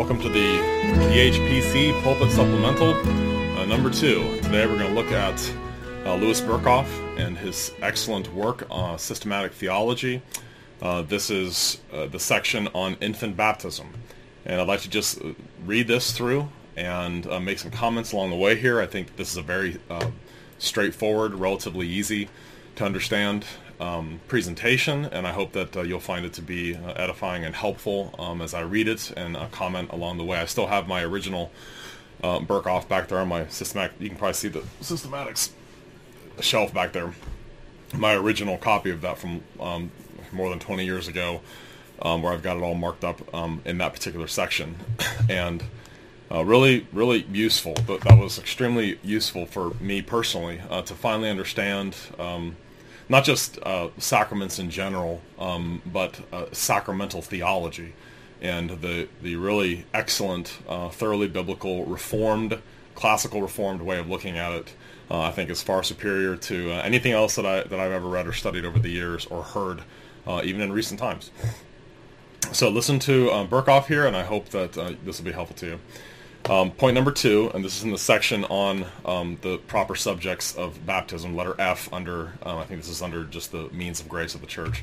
Welcome to the PHPC Pulpit Supplemental, number 2. Today we're going to look at Louis Berkhof and his excellent work on systematic theology. This is the section on infant baptism. And I'd like to just read this through and make some comments along the way here. I think this is a very straightforward, relatively easy to understand presentation, and I hope that you'll find it to be edifying and helpful as I read it and comment along the way. I still have my original Berkhof back there on my systematic. You can probably see the systematics shelf back there. My original copy of that from more than 20 years ago, where I've got it all marked up in that particular section, and really useful. That was extremely useful for me personally to finally understand not just sacraments in general, but sacramental theology, and the really excellent, thoroughly biblical, classical reformed way of looking at it. I think is far superior to anything else that I've ever read or studied over the years or heard, even in recent times. So listen to Berkhof here, and I hope that this will be helpful to you. Point number 2, and this is in the section on the proper subjects of baptism, letter F, under, I think this is under just the means of grace of the church.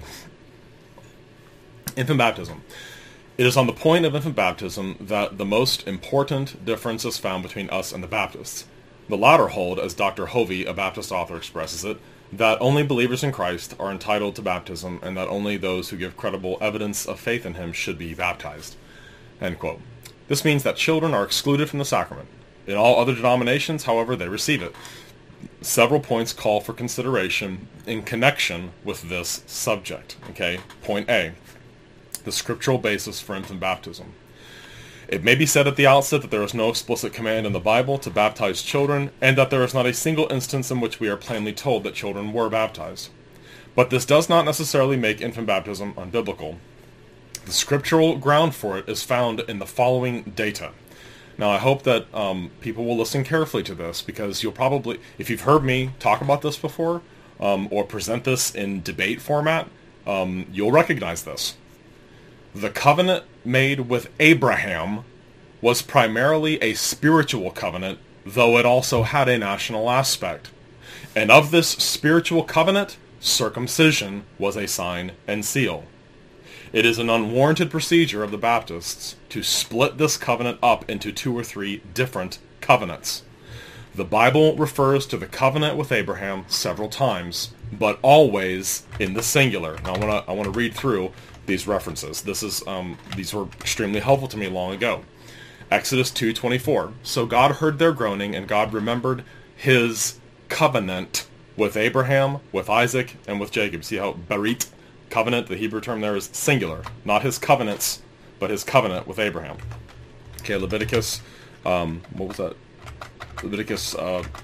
Infant baptism. It is on the point of infant baptism that the most important difference is found between us and the Baptists. The latter hold, as Dr. Hovey, a Baptist author, expresses it, that only believers in Christ are entitled to baptism, and that only those who give credible evidence of faith in him should be baptized. End quote. This means that children are excluded from the sacrament. In all other denominations, however, they receive it. Several points call for consideration in connection with this subject. Okay, point A, the scriptural basis for infant baptism. It may be said at the outset that there is no explicit command in the Bible to baptize children, and that there is not a single instance in which we are plainly told that children were baptized. But this does not necessarily make infant baptism unbiblical. The scriptural ground for it is found in the following data. Now, I hope that people will listen carefully to this, because you'll probably, if you've heard me talk about this before, or present this in debate format, you'll recognize this. The covenant made with Abraham was primarily a spiritual covenant, though it also had a national aspect. And of this spiritual covenant, circumcision was a sign and seal. It is an unwarranted procedure of the Baptists to split this covenant up into 2 or 3 different covenants. The Bible refers to the covenant with Abraham several times, but always in the singular. Now I want to read through these references. These were extremely helpful to me long ago. Exodus 2:24. So God heard their groaning, and God remembered his covenant with Abraham, with Isaac, and with Jacob. See how berit, covenant, the Hebrew term there is singular. Not his covenants, but his covenant with Abraham. Okay, Leviticus, what was that? Leviticus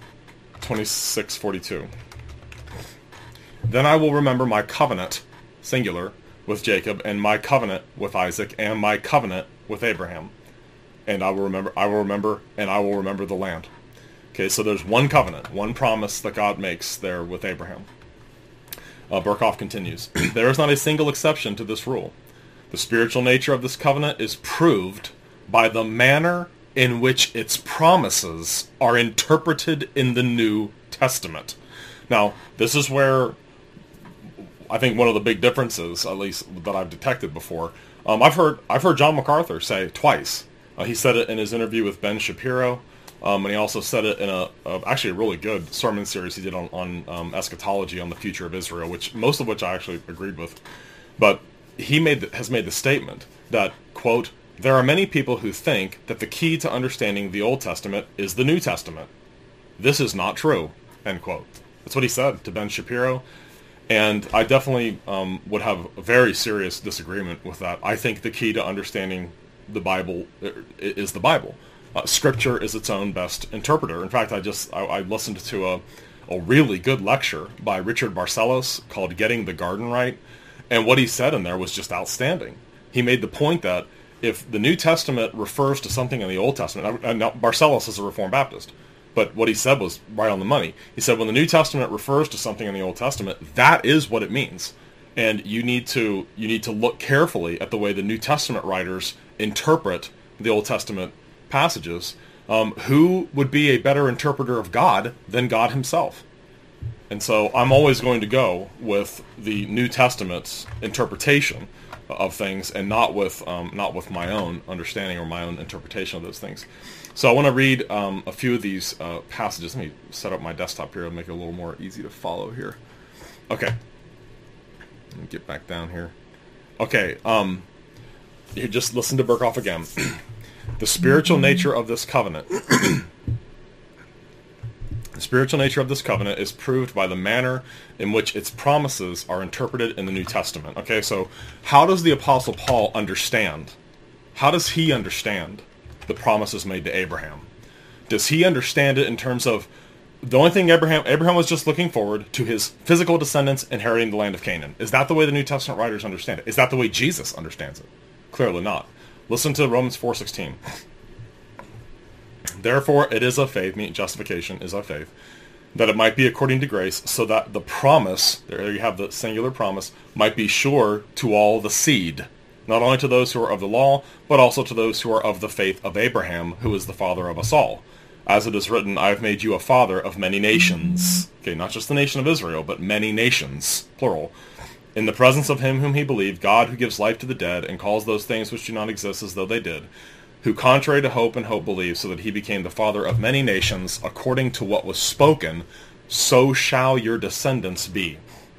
26:42. Then I will remember my covenant, singular, with Jacob, and my covenant with Isaac, and my covenant with Abraham. And I will remember, and I will remember the land. Okay, so there's one covenant, one promise that God makes there with Abraham. Berkhof continues, there is not a single exception to this rule. The spiritual nature of this covenant is proved by the manner in which its promises are interpreted in the New Testament. Now, this is where I think one of the big differences, at least that I've detected before. I've heard John MacArthur say twice. He said it in his interview with Ben Shapiro. And he also said it in actually a really good sermon series he did on eschatology, on the future of Israel, most of which I actually agreed with. But he has made the statement that, quote, there are many people who think that the key to understanding the Old Testament is the New Testament. This is not true, end quote. That's what he said to Ben Shapiro. And I definitely would have a very serious disagreement with that. I think the key to understanding the Bible is the Bible. Scripture is its own best interpreter. In fact, I listened to a really good lecture by Richard Barcellos called Getting the Garden Right, and what he said in there was just outstanding. He made the point that if the New Testament refers to something in the Old Testament, now Barcellos is a Reformed Baptist, but what he said was right on the money. He said when the New Testament refers to something in the Old Testament, that is what it means. And you need to look carefully at the way the New Testament writers interpret the Old Testament passages, who would be a better interpreter of God than God himself? And so I'm always going to go with the New Testament's interpretation of things, and not with my own understanding or my own interpretation of those things. So I want to read a few of these passages. Let me set up my desktop here and make it a little more easy to follow here. Okay. Let me get back down here. Okay. You just listen to Berkhoff again. The spiritual nature of this covenant. The spiritual nature of this covenant is proved by the manner in which its promises are interpreted in the New Testament. Okay, so how does the Apostle Paul understand? How does he understand the promises made to Abraham? Does he understand it in terms of the only thing Abraham was just looking forward to his physical descendants inheriting the land of Canaan? Is that the way the New Testament writers understand it? Is that the way Jesus understands it? Clearly not. Listen to Romans 4:16. Therefore it is of faith, meaning justification is of faith, that it might be according to grace, so that the promise, there you have the singular promise, might be sure to all the seed, not only to those who are of the law, but also to those who are of the faith of Abraham, who is the father of us all. As it is written, I have made you a father of many nations. Okay, not just the nation of Israel, but many nations, plural. In the presence of him whom he believed, God who gives life to the dead, and calls those things which do not exist as though they did, who contrary to hope and hope believed, so that he became the father of many nations, according to what was spoken, so shall your descendants be.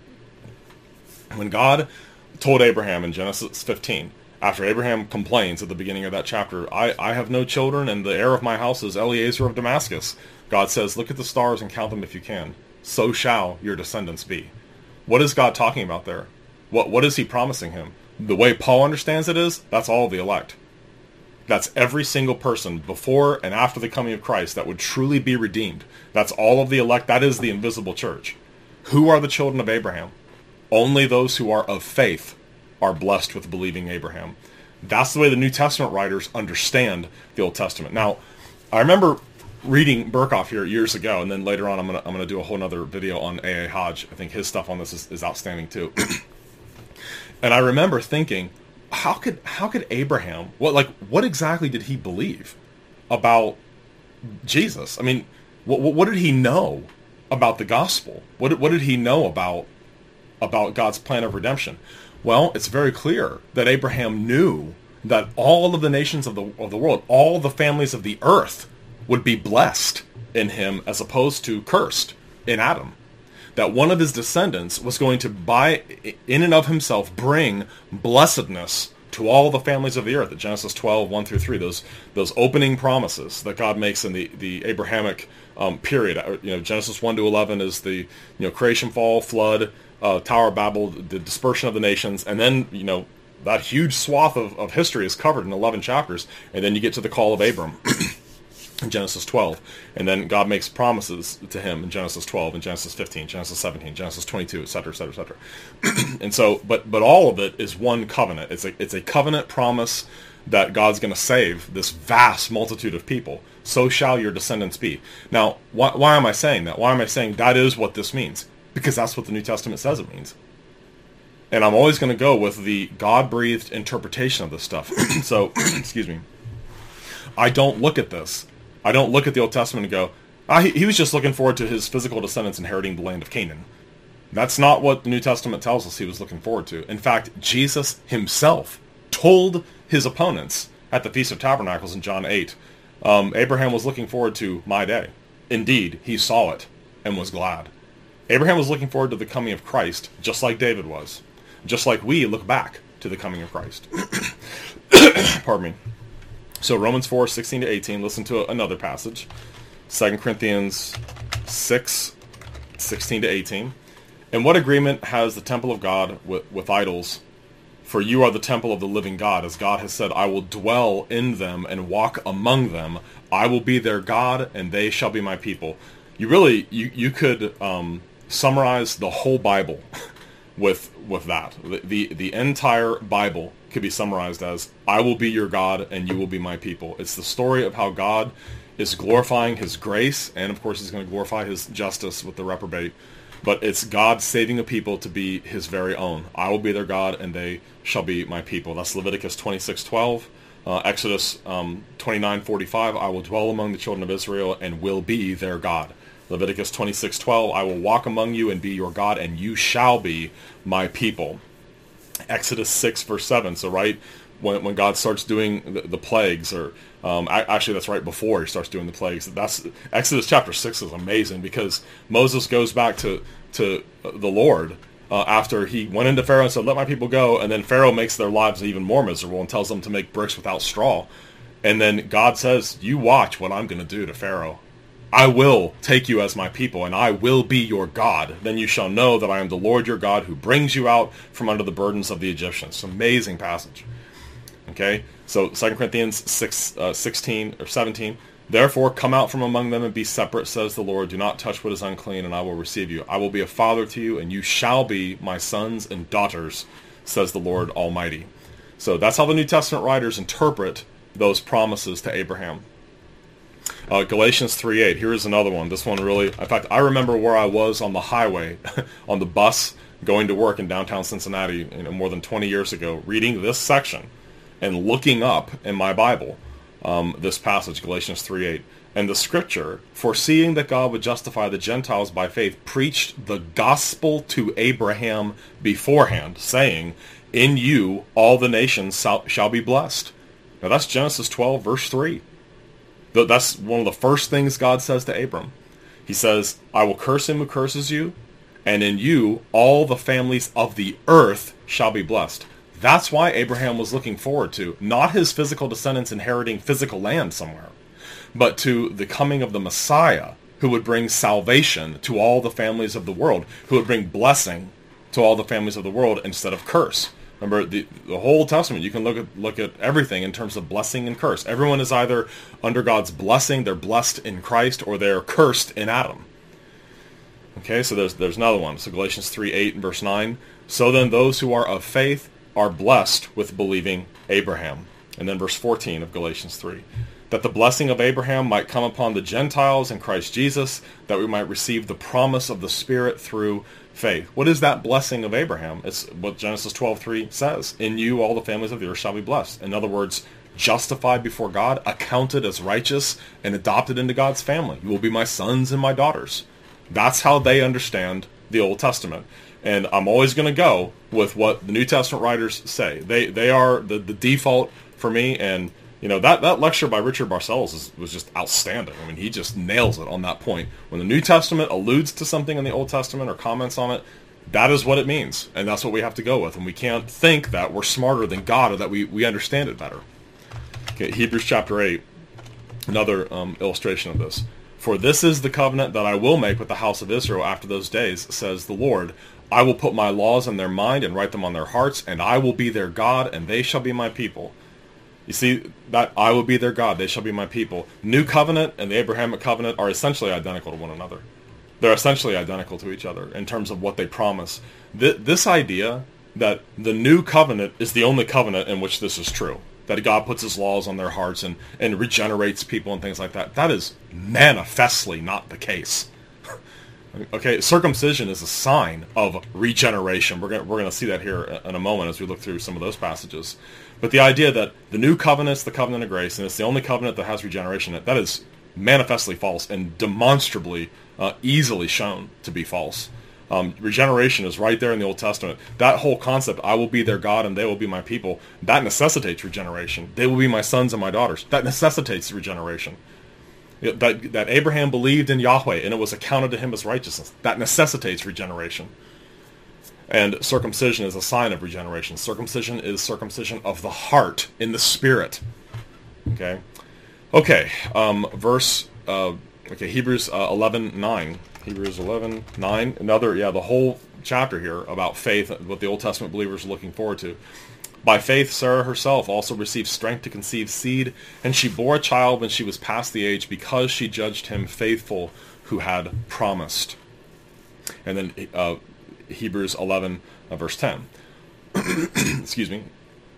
When God told Abraham in Genesis 15, after Abraham complains at the beginning of that chapter, I have no children, and the heir of my house is Eliezer of Damascus, God says, look at the stars and count them if you can. So shall your descendants be. What is God talking about there? What is he promising him? The way Paul understands it is, that's all the elect. That's every single person before and after the coming of Christ that would truly be redeemed. That's all of the elect. That is the invisible church. Who are the children of Abraham? Only those who are of faith are blessed with believing Abraham. That's the way the New Testament writers understand the Old Testament. Now, I remember reading Berkhoff here years ago, and then later on I'm gonna do a whole other video on A.A. Hodge. I think his stuff on this is outstanding too. And I remember thinking, how could Abraham, what exactly did he believe about Jesus? I mean, what did he know about the gospel? What did he know about God's plan of redemption? Well, it's very clear that Abraham knew that all of the nations of the world, all the families of the earth, would be blessed in him as opposed to cursed in Adam. That one of his descendants was going to, in and of himself, bring blessedness to all the families of the earth. At Genesis 12, 1 through 3, those opening promises that God makes in the Abrahamic period. Genesis 1 to 11 is the creation, fall, flood, Tower of Babel, the dispersion of the nations, and then that huge swath of history is covered in 11 chapters, and then you get to the call of Abram. In Genesis 12, and then God makes promises to him in Genesis 12, and Genesis 15, Genesis 17, Genesis 22, etc., etc., etc. And so, but all of it is one covenant. It's a covenant promise that God's going to save this vast multitude of people. So shall your descendants be. Now, why am I saying that? Why am I saying that is what this means? Because that's what the New Testament says it means. And I'm always going to go with the God-breathed interpretation of this stuff. So, excuse me. I don't look at this. I don't look at the Old Testament and go, he was just looking forward to his physical descendants inheriting the land of Canaan. That's not what the New Testament tells us he was looking forward to. In fact, Jesus himself told his opponents at the Feast of Tabernacles in John 8, Abraham was looking forward to my day. Indeed, he saw it and was glad. Abraham was looking forward to the coming of Christ, just like David was. Just like we look back to the coming of Christ. Pardon me. So Romans 4, 16 to 18, listen to another passage. 2 Corinthians 6, 16 to 18. And what agreement has the temple of God with idols? For you are the temple of the living God. As God has said, I will dwell in them and walk among them. I will be their God, and they shall be my people. You could summarize the whole Bible with that. The entire Bible could be summarized as, I will be your God and you will be my people. It's the story of how God is glorifying his grace, and of course he's going to glorify his justice with the reprobate. But it's God saving a people to be his very own. I will be their God and they shall be my people. That's Leviticus 26:12, Exodus 29:45, I will dwell among the children of Israel and will be their God. Leviticus 26:12, I will walk among you and be your God, and you shall be my people. Exodus 6 verse 7, so right when God starts doing the plagues, or actually that's right before he starts doing the plagues. That's Exodus chapter 6 is amazing, because Moses goes back to the Lord after he went into Pharaoh and said, let my people go, and then Pharaoh makes their lives even more miserable and tells them to make bricks without straw. And then God says, you watch what I'm going to do to Pharaoh. I will take you as my people, and I will be your God. Then you shall know that I am the Lord your God, who brings you out from under the burdens of the Egyptians. Amazing passage. Okay, so 2 Corinthians 16 or 17. Therefore, come out from among them and be separate, says the Lord. Do not touch what is unclean, and I will receive you. I will be a father to you, and you shall be my sons and daughters, says the Lord Almighty. So that's how the New Testament writers interpret those promises to Abraham. Galatians 3:8. Here is another one. This one really, in fact, I remember where I was on the highway, on the bus, going to work in downtown Cincinnati, more than 20 years ago, reading this section and looking up in my Bible this passage, Galatians 3:8. And the scripture, foreseeing that God would justify the Gentiles by faith, preached the gospel to Abraham beforehand, saying, in you all the nations shall be blessed. Now that's Genesis 12, verse 3. That's one of the first things God says to Abram. He says, I will curse him who curses you, and in you all the families of the earth shall be blessed. That's why Abraham was looking forward to, not his physical descendants inheriting physical land somewhere, but to the coming of the Messiah, who would bring salvation to all the families of the world, who would bring blessing to all the families of the world instead of curse. Remember, the whole Testament, you can look at everything in terms of blessing and curse. Everyone is either under God's blessing, they're blessed in Christ, or they're cursed in Adam. Okay, so there's another one. So Galatians 3:8 and verse 9. So then those who are of faith are blessed with believing Abraham. And then verse 14 of Galatians 3. That the blessing of Abraham might come upon the Gentiles in Christ Jesus, that we might receive the promise of the Spirit through faith. What is that blessing of Abraham? It's what Genesis 12:3 says. In you all the families of the earth shall be blessed. In other words, justified before God, accounted as righteous, and adopted into God's family. You will be my sons and my daughters. That's how they understand the Old Testament. And I'm always going to go with what the New Testament writers say. They are the default for me. And that lecture by Richard Barcellos was just outstanding. I mean, he just nails it on that point. When the New Testament alludes to something in the Old Testament or comments on it, that is what it means. And that's what we have to go with. And we can't think that we're smarter than God or that we understand it better. Okay, Hebrews chapter 8, another illustration of this. For this is the covenant that I will make with the house of Israel after those days, says the Lord. I will put my laws in their mind and write them on their hearts, and I will be their God, and they shall be my people. You see, that I will be their God, they shall be my people. New covenant and the Abrahamic covenant are essentially identical to one another. They're essentially identical to each other in terms of what they promise. This idea that the new covenant is the only covenant in which this is true, that God puts his laws on their hearts and regenerates people and things like that, that is manifestly not the case. Okay, circumcision is a sign of regeneration. We're going to see that here in a moment as we look through some of those passages. But the idea that the new covenant is the covenant of grace, and it's the only covenant that has regeneration, that is manifestly false and demonstrably easily shown to be false. Regeneration is right there in the Old Testament. That whole concept, I will be their God and they will be my people, that necessitates regeneration. They will be my sons and my daughters. That necessitates regeneration. That Abraham believed in Yahweh and it was accounted to him as righteousness. That necessitates regeneration. And circumcision is a sign of regeneration. Circumcision is circumcision of the heart in the spirit. Okay. Hebrews 11:9. Hebrews 11:9. Another, the whole chapter here about faith, what the Old Testament believers are looking forward to. By faith, Sarah herself also received strength to conceive seed, and she bore a child when she was past the age, because she judged him faithful who had promised. And then Hebrews 11, verse 10. Excuse me.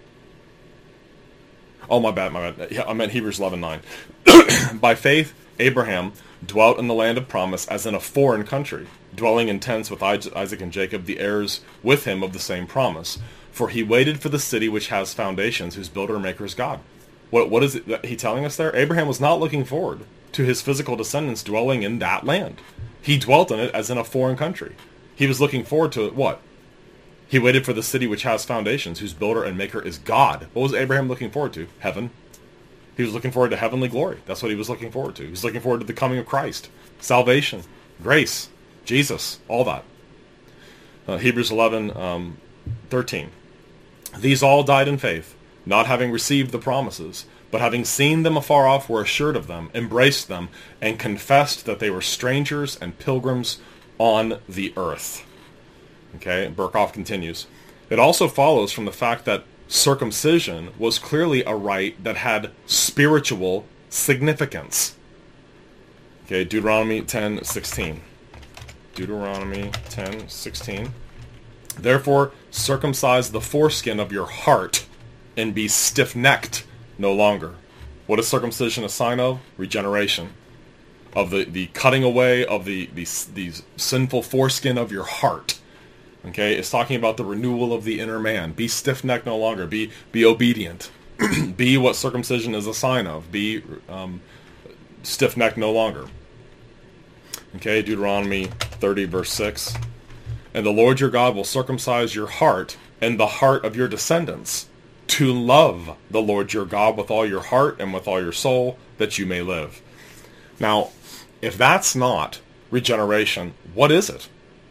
Oh, my bad. Yeah, I meant Hebrews 11:9. By faith, Abraham dwelt in the land of promise as in a foreign country, dwelling in tents with Isaac and Jacob, the heirs with him of the same promise. For he waited for the city which has foundations, whose builder and maker is God. What is it that he telling us there? Abraham was not looking forward to his physical descendants dwelling in that land. He dwelt in it as in a foreign country. He was looking forward to what? He waited for the city which has foundations, whose builder and maker is God. What was Abraham looking forward to? Heaven. He was looking forward to heavenly glory. That's what he was looking forward to. He was looking forward to the coming of Christ, salvation, grace, Jesus, all that. Hebrews 11:13. These all died in faith, not having received the promises, but having seen them afar off, were assured of them, embraced them, and confessed that they were strangers and pilgrims on the earth. Okay, Burkhoff continues. It also follows from the fact that circumcision was clearly a rite that had spiritual significance. Okay, Deuteronomy 10:16. Deuteronomy 10:16. Therefore, circumcise the foreskin of your heart and be stiff-necked no longer. What is circumcision a sign of? Regeneration. Of the cutting away of the sinful foreskin of your heart. Okay, it's talking about the renewal of the inner man. Be stiff-necked no longer. Be obedient. Be what circumcision is a sign of. Be stiff-necked no longer. Okay, Deuteronomy 30 verse 6. And the Lord your God will circumcise your heart and the heart of your descendants, to love the Lord your God with all your heart and with all your soul, that you may live. Now, if that's not regeneration, what is it?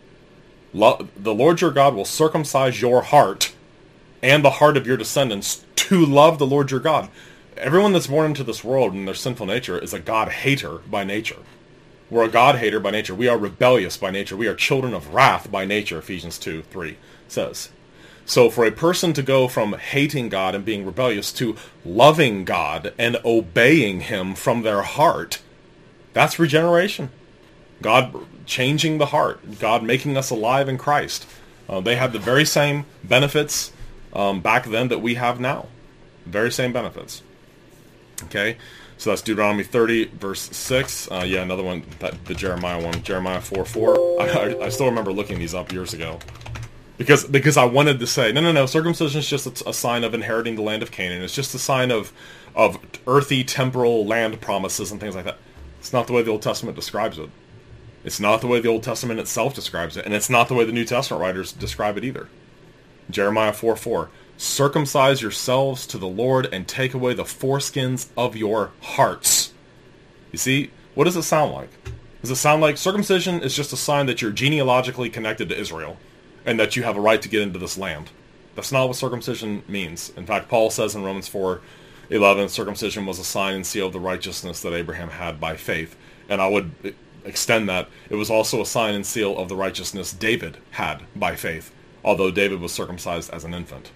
The Lord your God will circumcise your heart and the heart of your descendants to love the Lord your God. Everyone that's born into this world in their sinful nature is a God-hater by nature. We're a God-hater by nature. We are rebellious by nature. We are children of wrath by nature, Ephesians 2:3 says. So for a person to go from hating God and being rebellious to loving God and obeying Him from their heart, that's regeneration. God changing the heart. God making us alive in Christ. They had the very same benefits back then that we have now. Very same benefits. Okay? So that's Deuteronomy 30, verse 6. Yeah, another one, the Jeremiah one. Jeremiah 4:4. I still remember looking these up years ago. Because I wanted to say, no, circumcision is just a sign of inheriting the land of Canaan. It's just a sign of earthy, temporal land promises and things like that. It's not the way the Old Testament describes it. It's not the way the Old Testament itself describes it. And it's not the way the New Testament writers describe it either. Jeremiah 4:4. Circumcise yourselves to the Lord and take away the foreskins of your hearts. You see, what does it sound like? Does it sound like circumcision is just a sign that you're genealogically connected to Israel and that you have a right to get into this land? That's not what circumcision means. In fact, Paul says in Romans 4:11, circumcision was a sign and seal of the righteousness that Abraham had by faith. And I would extend that. It was also a sign and seal of the righteousness David had by faith, although David was circumcised as an infant.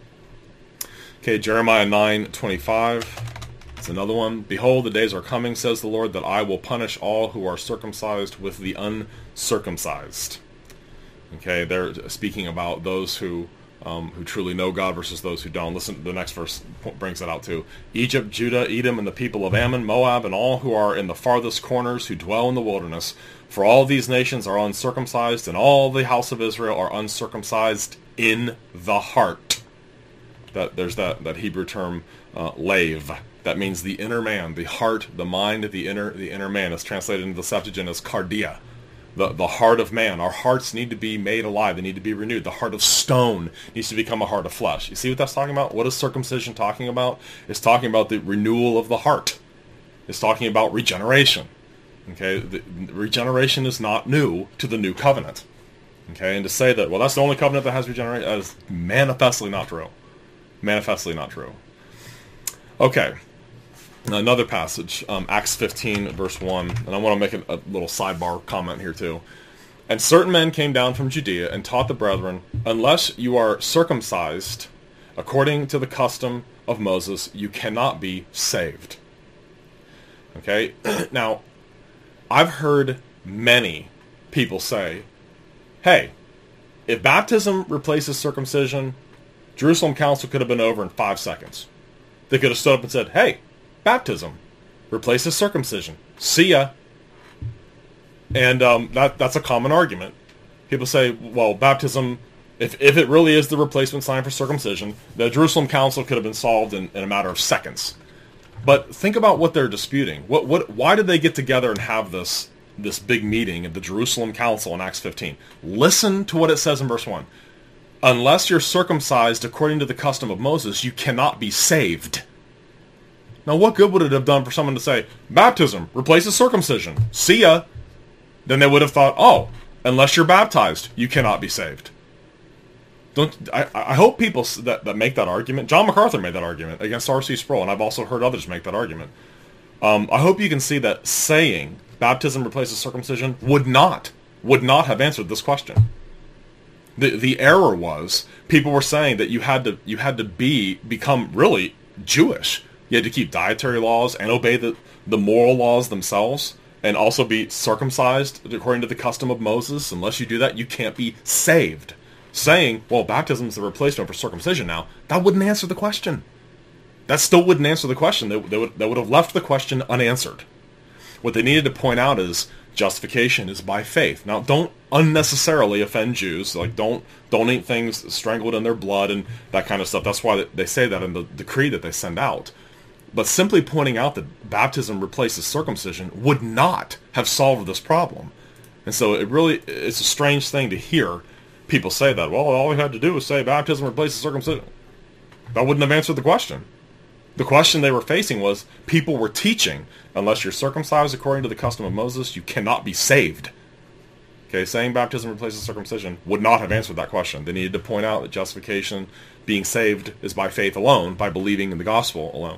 Okay, Jeremiah 9:25. It's another one. Behold, the days are coming, says the Lord, that I will punish all who are circumcised with the uncircumcised. Okay, they're speaking about those who truly know God versus those who don't. Listen, the next verse brings that out too. Egypt, Judah, Edom, and the people of Ammon, Moab, and all who are in the farthest corners who dwell in the wilderness. For all these nations are uncircumcised, and all the house of Israel are uncircumcised in the heart. There's that Hebrew term, lave. That means the inner man, the heart, the mind, the inner man. Is translated into the Septuagint as cardia, the heart of man. Our hearts need to be made alive. They need to be renewed. The heart of stone needs to become a heart of flesh. You see what that's talking about? What is circumcision talking about? It's talking about the renewal of the heart. It's talking about regeneration. Okay, the regeneration is not new to the new covenant. Okay, and to say that, well, that's the only covenant that has regeneration, that is manifestly not true. Manifestly not true. Okay, another passage, Acts 15, verse 1, and I want to make a little sidebar comment here too. And certain men came down from Judea and taught the brethren, unless you are circumcised according to the custom of Moses, you cannot be saved. Okay, now, I've heard many people say, hey, if baptism replaces circumcision, Jerusalem Council could have been over in 5 seconds. They could have stood up and said, hey, baptism replaces circumcision. See ya. And that's a common argument. People say, well, baptism, if it really is the replacement sign for circumcision, the Jerusalem Council could have been solved in a matter of seconds. But think about what they're disputing. Why did they get together and have this big meeting at the Jerusalem Council in Acts 15? Listen to what it says in verse 1. Unless you're circumcised according to the custom of Moses, you cannot be saved. Now, what good would it have done for someone to say, baptism replaces circumcision? See ya. Then they would have thought, oh, unless you're baptized, you cannot be saved. I hope people that make that argument, John MacArthur made that argument against R.C. Sproul, and I've also heard others make that argument. I hope you can see that saying baptism replaces circumcision would not have answered this question. The error was people were saying that you had to become really Jewish. You had to keep dietary laws and obey the moral laws themselves, and also be circumcised according to the custom of Moses. Unless you do that, you can't be saved. Saying, well, baptism is the replacement for circumcision now, that wouldn't answer the question. That still wouldn't answer the question. They would have left the question unanswered. What they needed to point out is justification is by faith. Now, don't unnecessarily offend Jews. Like, don't eat things strangled in their blood and that kind of stuff. That's why they say that in the decree that they send out. But simply pointing out that baptism replaces circumcision would not have solved this problem. And so it's a strange thing to hear people say that. Well, all we had to do was say baptism replaces circumcision. That wouldn't have answered the question. The question they were facing was, people were teaching, unless you're circumcised according to the custom of Moses, you cannot be saved. Okay, saying baptism replaces circumcision would not have answered that question. They needed to point out that justification, being saved, is by faith alone, by believing in the gospel alone.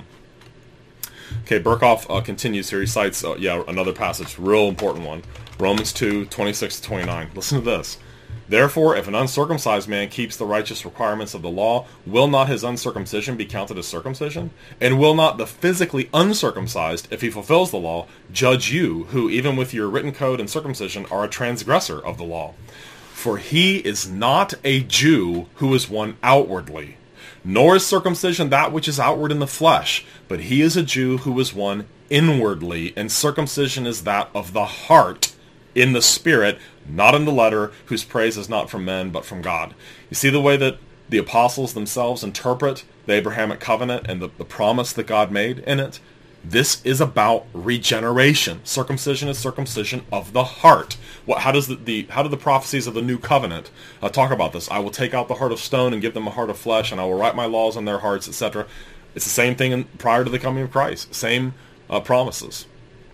Okay, Berkhoff continues here. He cites, another passage, real important one. Romans 2, 26-29. Listen to this. Therefore, if an uncircumcised man keeps the righteous requirements of the law, will not his uncircumcision be counted as circumcision? And will not the physically uncircumcised, if he fulfills the law, judge you, who even with your written code and circumcision are a transgressor of the law? For he is not a Jew who is one outwardly, nor is circumcision that which is outward in the flesh, but he is a Jew who is one inwardly, and circumcision is that of the heart, in the spirit, not in the letter, whose praise is not from men, but from God. You see the way that the apostles themselves interpret the Abrahamic covenant and the promise that God made in it? This is about regeneration. Circumcision is circumcision of the heart. How do the prophecies of the new covenant talk about this? I will take out the heart of stone and give them a heart of flesh, and I will write my laws on their hearts, etc. It's the same thing prior to the coming of Christ. Same promises.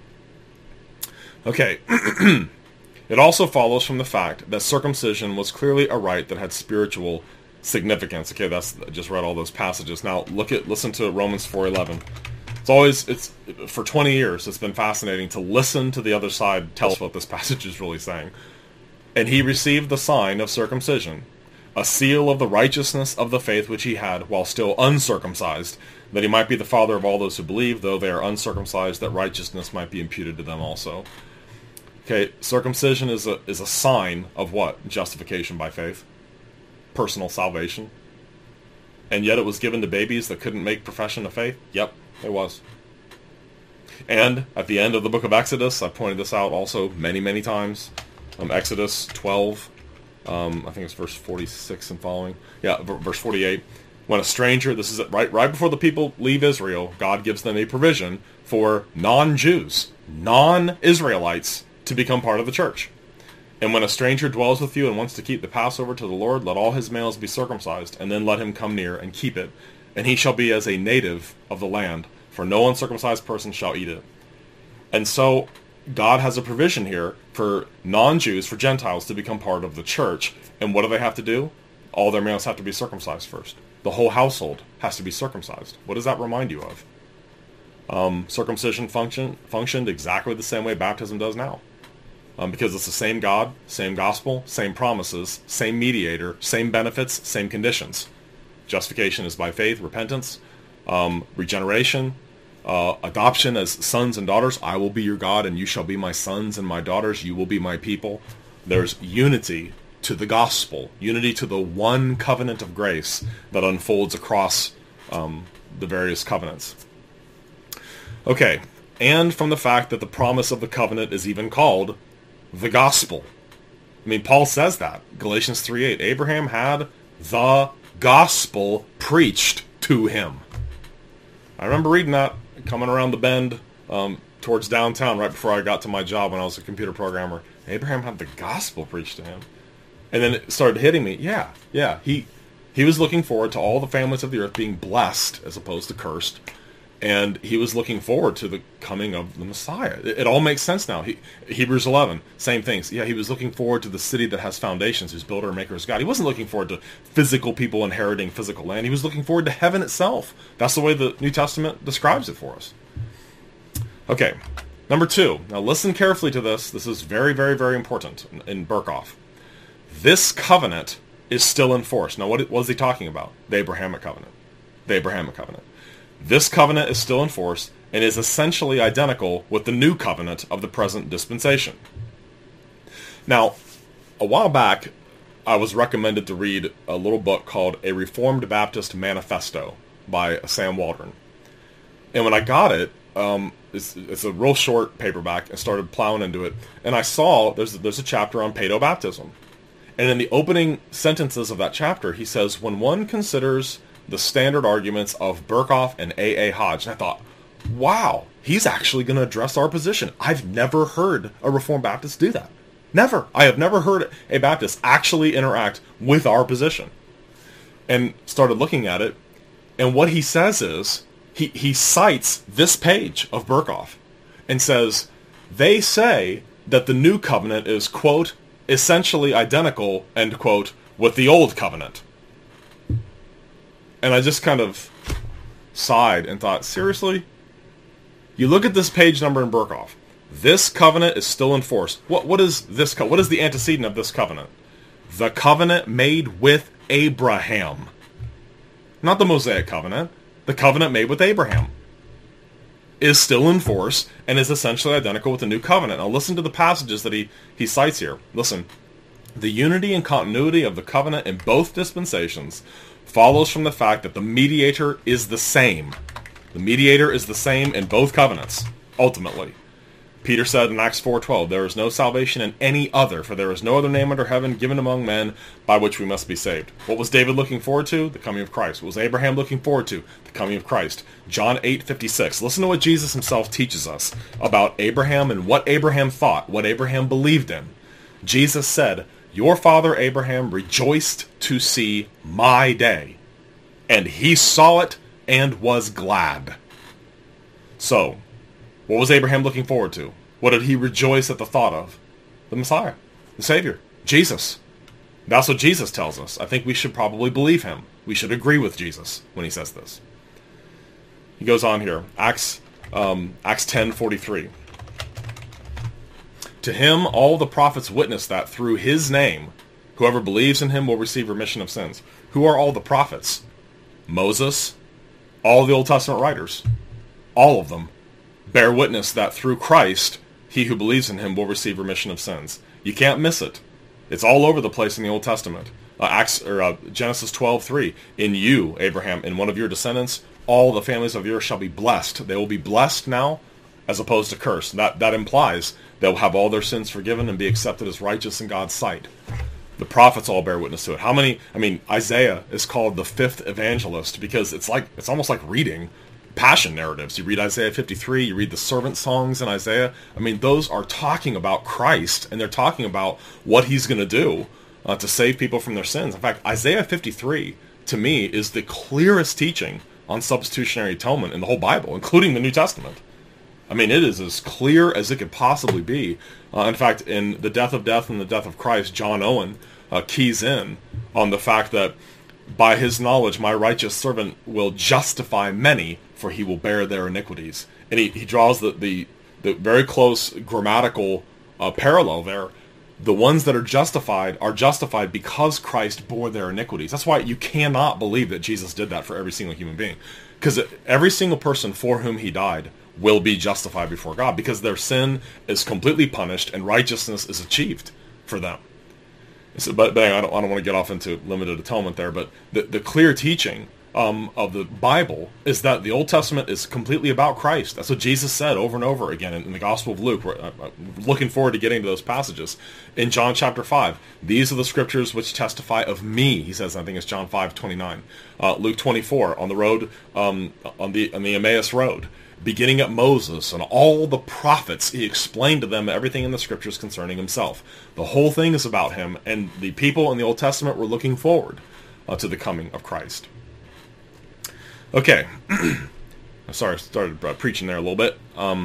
Okay. It also follows from the fact that circumcision was clearly a rite that had spiritual significance. Okay, I just read all those passages. Now listen to Romans 4:11. It's for 20 years it's been fascinating to listen to the other side tell us what this passage is really saying. And he received the sign of circumcision, a seal of the righteousness of the faith which he had while still uncircumcised, that he might be the father of all those who believe, though they are uncircumcised, that righteousness might be imputed to them also. Okay, circumcision is a sign of what? Justification by faith. Personal salvation. And yet it was given to babies that couldn't make profession of faith? Yep, it was. And at the end of the book of Exodus, I pointed this out also many, many times. Exodus 12, I think it's verse 46 and following. Yeah, verse 48. When a stranger, this is right before the people leave Israel, God gives them a provision for non-Jews, non-Israelites, to become part of the church. And when a stranger dwells with you and wants to keep the Passover to the Lord, let all his males be circumcised, and then let him come near and keep it. And he shall be as a native of the land, for no uncircumcised person shall eat it. And so God has a provision here for non-Jews, for Gentiles, to become part of the church. And what do they have to do? All their males have to be circumcised first. The whole household has to be circumcised. What does that remind you of? Circumcision functioned exactly the same way baptism does now. Because it's the same God, same gospel, same promises, same mediator, same benefits, same conditions. Justification is by faith, repentance, regeneration, adoption as sons and daughters. I will be your God, and you shall be my sons and my daughters. You will be my people. There's unity to the gospel, unity to the one covenant of grace that unfolds across the various covenants. Okay, and from the fact that the promise of the covenant is even called the gospel. I mean, Paul says that. Galatians 3:8. Abraham had the gospel preached to him. I remember reading that coming around the bend towards downtown right before I got to my job when I was a computer programmer. Abraham had the gospel preached to him. And then it started hitting me. Yeah. He was looking forward to all the families of the earth being blessed as opposed to cursed. And he was looking forward to the coming of the Messiah. It all makes sense now. Hebrews 11, same things. Yeah, he was looking forward to the city that has foundations, whose builder and maker is God. He wasn't looking forward to physical people inheriting physical land. He was looking forward to heaven itself. That's the way the New Testament describes it for us. Okay, number 2. Now listen carefully to this. This is very, very, very important in Berkhof. This covenant is still in force. Now what was he talking about? The Abrahamic covenant. The Abrahamic covenant. This covenant is still in force and is essentially identical with the new covenant of the present dispensation. Now, a while back, I was recommended to read a little book called A Reformed Baptist Manifesto by Sam Waldron. And when I got it, it's a real short paperback, and started plowing into it, and I saw there's a chapter on paedobaptism. And in the opening sentences of that chapter, he says, when one considers the standard arguments of Berkhof and A.A. Hodge. And I thought, wow, he's actually going to address our position. I've never heard a Reformed Baptist do that. Never. I have never heard a Baptist actually interact with our position. And started looking at it, and what he says is, he cites this page of Berkhof and says, they say that the new covenant is, quote, essentially identical, end quote, with the old covenant. And I just kind of sighed and thought, seriously? You look at this page number in Berkhof. This covenant is still in force. What is this? What is the antecedent of this covenant? The covenant made with Abraham. Not the Mosaic covenant. The covenant made with Abraham is still in force and is essentially identical with the new covenant. Now listen to the passages that he cites here. Listen. The unity and continuity of the covenant in both dispensations follows from the fact that the mediator is the same. The mediator is the same in both covenants, ultimately. Peter said in Acts 4:12, there is no salvation in any other, for there is no other name under heaven given among men by which we must be saved. What was David looking forward to? The coming of Christ. What was Abraham looking forward to? The coming of Christ. John 8:56. Listen to what Jesus himself teaches us about Abraham and what Abraham thought, what Abraham believed in. Jesus said, your father Abraham rejoiced to see my day, and he saw it and was glad. So, what was Abraham looking forward to? What did he rejoice at the thought of? The Messiah, the Savior, Jesus. That's what Jesus tells us. I think we should probably believe him. We should agree with Jesus when he says this. He goes on here, Acts 10:43. To him, all the prophets witness that through his name, whoever believes in him will receive remission of sins. Who are all the prophets? Moses, all the Old Testament writers, all of them, bear witness that through Christ, he who believes in him will receive remission of sins. You can't miss it. It's all over the place in the Old Testament. Genesis 12:3. In you, Abraham, in one of your descendants, all the families of the earth shall be blessed. They will be blessed now, as opposed to cursed. That implies they'll have all their sins forgiven and be accepted as righteous in God's sight. The prophets all bear witness to it. Isaiah is called the fifth evangelist because it's almost like reading passion narratives. You read Isaiah 53, you read the servant songs in Isaiah. Those are talking about Christ, and they're talking about what he's going to do to save people from their sins. In fact, Isaiah 53, to me, is the clearest teaching on substitutionary atonement in the whole Bible, including the New Testament. It is as clear as it could possibly be. In fact, in The Death of Death and the Death of Christ, John Owen keys in on the fact that by his knowledge, my righteous servant will justify many, for he will bear their iniquities. And he draws the very close grammatical parallel there. The ones that are justified because Christ bore their iniquities. That's why you cannot believe that Jesus did that for every single human being. Because every single person for whom he died will be justified before God, because their sin is completely punished and righteousness is achieved for them. So, but I don't want to get off into limited atonement there, but the clear teaching of the Bible is that the Old Testament is completely about Christ. That's what Jesus said over and over again in the Gospel of Luke. I'm looking forward to getting to those passages. In John chapter 5, these are the scriptures which testify of me, he says. I think it's John 5:29. Luke 24, on the road, on the Emmaus road, beginning at Moses and all the prophets, he explained to them everything in the scriptures concerning himself. The whole thing is about him, and the people in the Old Testament were looking forward to the coming of Christ. Okay, sorry, I started preaching there a little bit.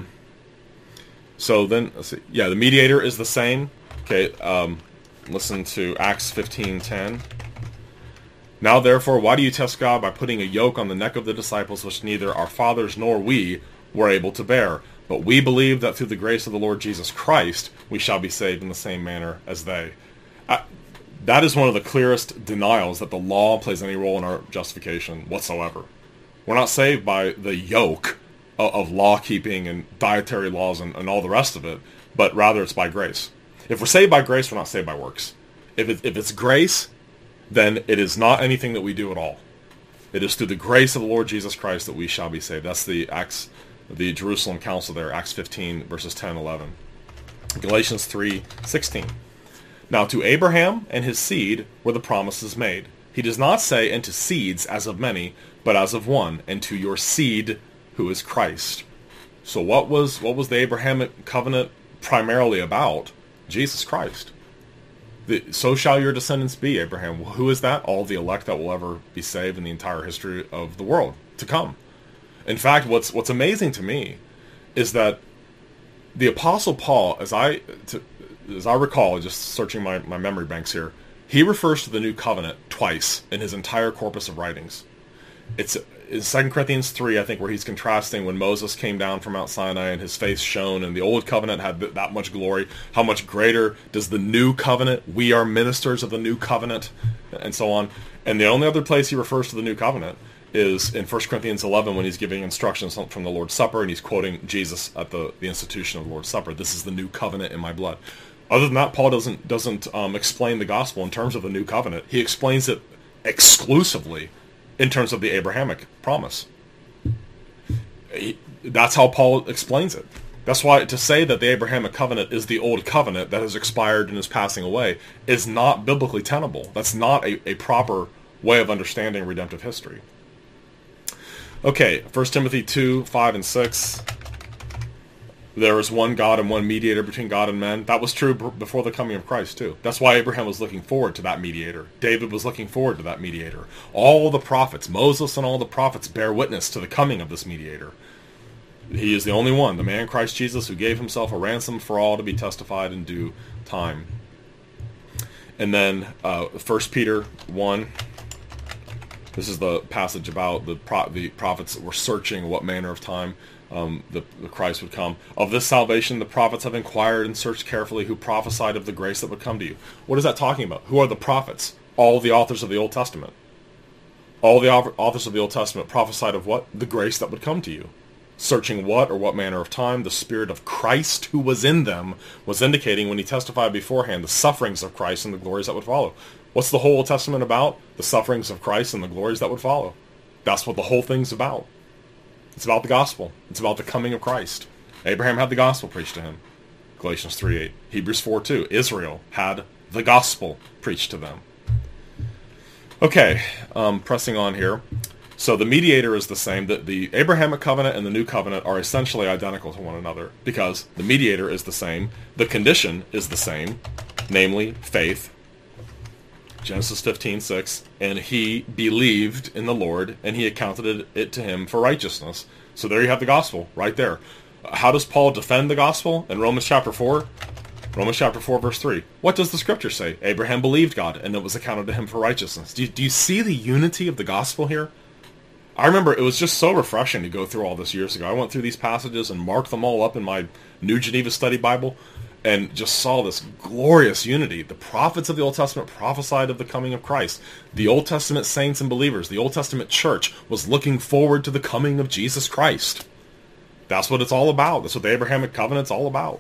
So then, let's see. Yeah, the mediator is the same. Okay, listen to Acts 15:10. Now therefore, why do you test God by putting a yoke on the neck of the disciples which neither our fathers nor we were able to bear? But we believe that through the grace of the Lord Jesus Christ, we shall be saved in the same manner as they. That is one of the clearest denials that the law plays any role in our justification whatsoever. We're not saved by the yoke of law-keeping and dietary laws and all the rest of it, but rather it's by grace. If we're saved by grace, we're not saved by works. If it's grace, then it is not anything that we do at all. It is through the grace of the Lord Jesus Christ that we shall be saved. That's the Jerusalem Council there, Acts 15, verses 10 and 11. Galatians 3:16. Now to Abraham and his seed were the promises made. He does not say, and to seeds as of many, but as of one, and to your seed, who is Christ. So what was the Abrahamic covenant primarily about? Jesus Christ. So shall your descendants be, Abraham. Well, who is that? All the elect that will ever be saved in the entire history of the world to come. In fact, what's amazing to me is that the Apostle Paul, as I recall, just searching my memory banks here, he refers to the new covenant twice in his entire corpus of writings. It's in 2 Corinthians 3, I think, where he's contrasting when Moses came down from Mount Sinai and his face shone and the old covenant had that much glory. How much greater does the new covenant? We are ministers of the new covenant, and so on. And the only other place he refers to the new covenant is in 1 Corinthians 11 when he's giving instructions from the Lord's Supper, and he's quoting Jesus at the institution of the Lord's Supper. This is the new covenant in my blood. Other than that, Paul doesn't explain the gospel in terms of the new covenant. He explains it exclusively in terms of the Abrahamic promise. That's how Paul explains it. That's why to say that the Abrahamic covenant is the old covenant that has expired and is passing away is not biblically tenable. That's not a proper way of understanding redemptive history. Okay, 1 Timothy 2, 5, and 6. There is one God and one mediator between God and men. That was true before the coming of Christ, too. That's why Abraham was looking forward to that mediator. David was looking forward to that mediator. All the prophets, Moses and all the prophets, bear witness to the coming of this mediator. He is the only one, the man Christ Jesus, who gave himself a ransom for all to be testified in due time. And then 1 Peter 1. This is the passage about the prophets that were searching what manner of time the Christ would come. Of this salvation the prophets have inquired and searched carefully, who prophesied of the grace that would come to you. What is that talking about? Who are the prophets? All the authors of the Old Testament. All the authors of the Old Testament prophesied of what? The grace that would come to you. Searching what or what manner of time? The Spirit of Christ who was in them was indicating when he testified beforehand the sufferings of Christ and the glories that would follow. What's the whole Old Testament about? The sufferings of Christ and the glories that would follow. That's what the whole thing's about. It's about the gospel. It's about the coming of Christ. Abraham had the gospel preached to him. Galatians 3:8. Hebrews 4:2. Israel had the gospel preached to them. Okay, pressing on here. So the mediator is the same. The Abrahamic covenant and the new covenant are essentially identical to one another because the mediator is the same. The condition is the same, namely faith. Genesis 15:6, and he believed in the Lord, and he accounted it to him for righteousness. So there you have the gospel, right there. How does Paul defend the gospel? In Romans chapter 4, Romans chapter 4, verse 3. What does the scripture say? Abraham believed God, and it was accounted to him for righteousness. Do you see the unity of the gospel here? I remember it was just so refreshing to go through all this years ago. I went through these passages and marked them all up in my New Geneva Study Bible, and just saw this glorious unity. The prophets of the Old Testament prophesied of the coming of Christ. The Old Testament saints and believers, the Old Testament church, was looking forward to the coming of Jesus Christ. That's what it's all about. That's what the Abrahamic covenant's all about.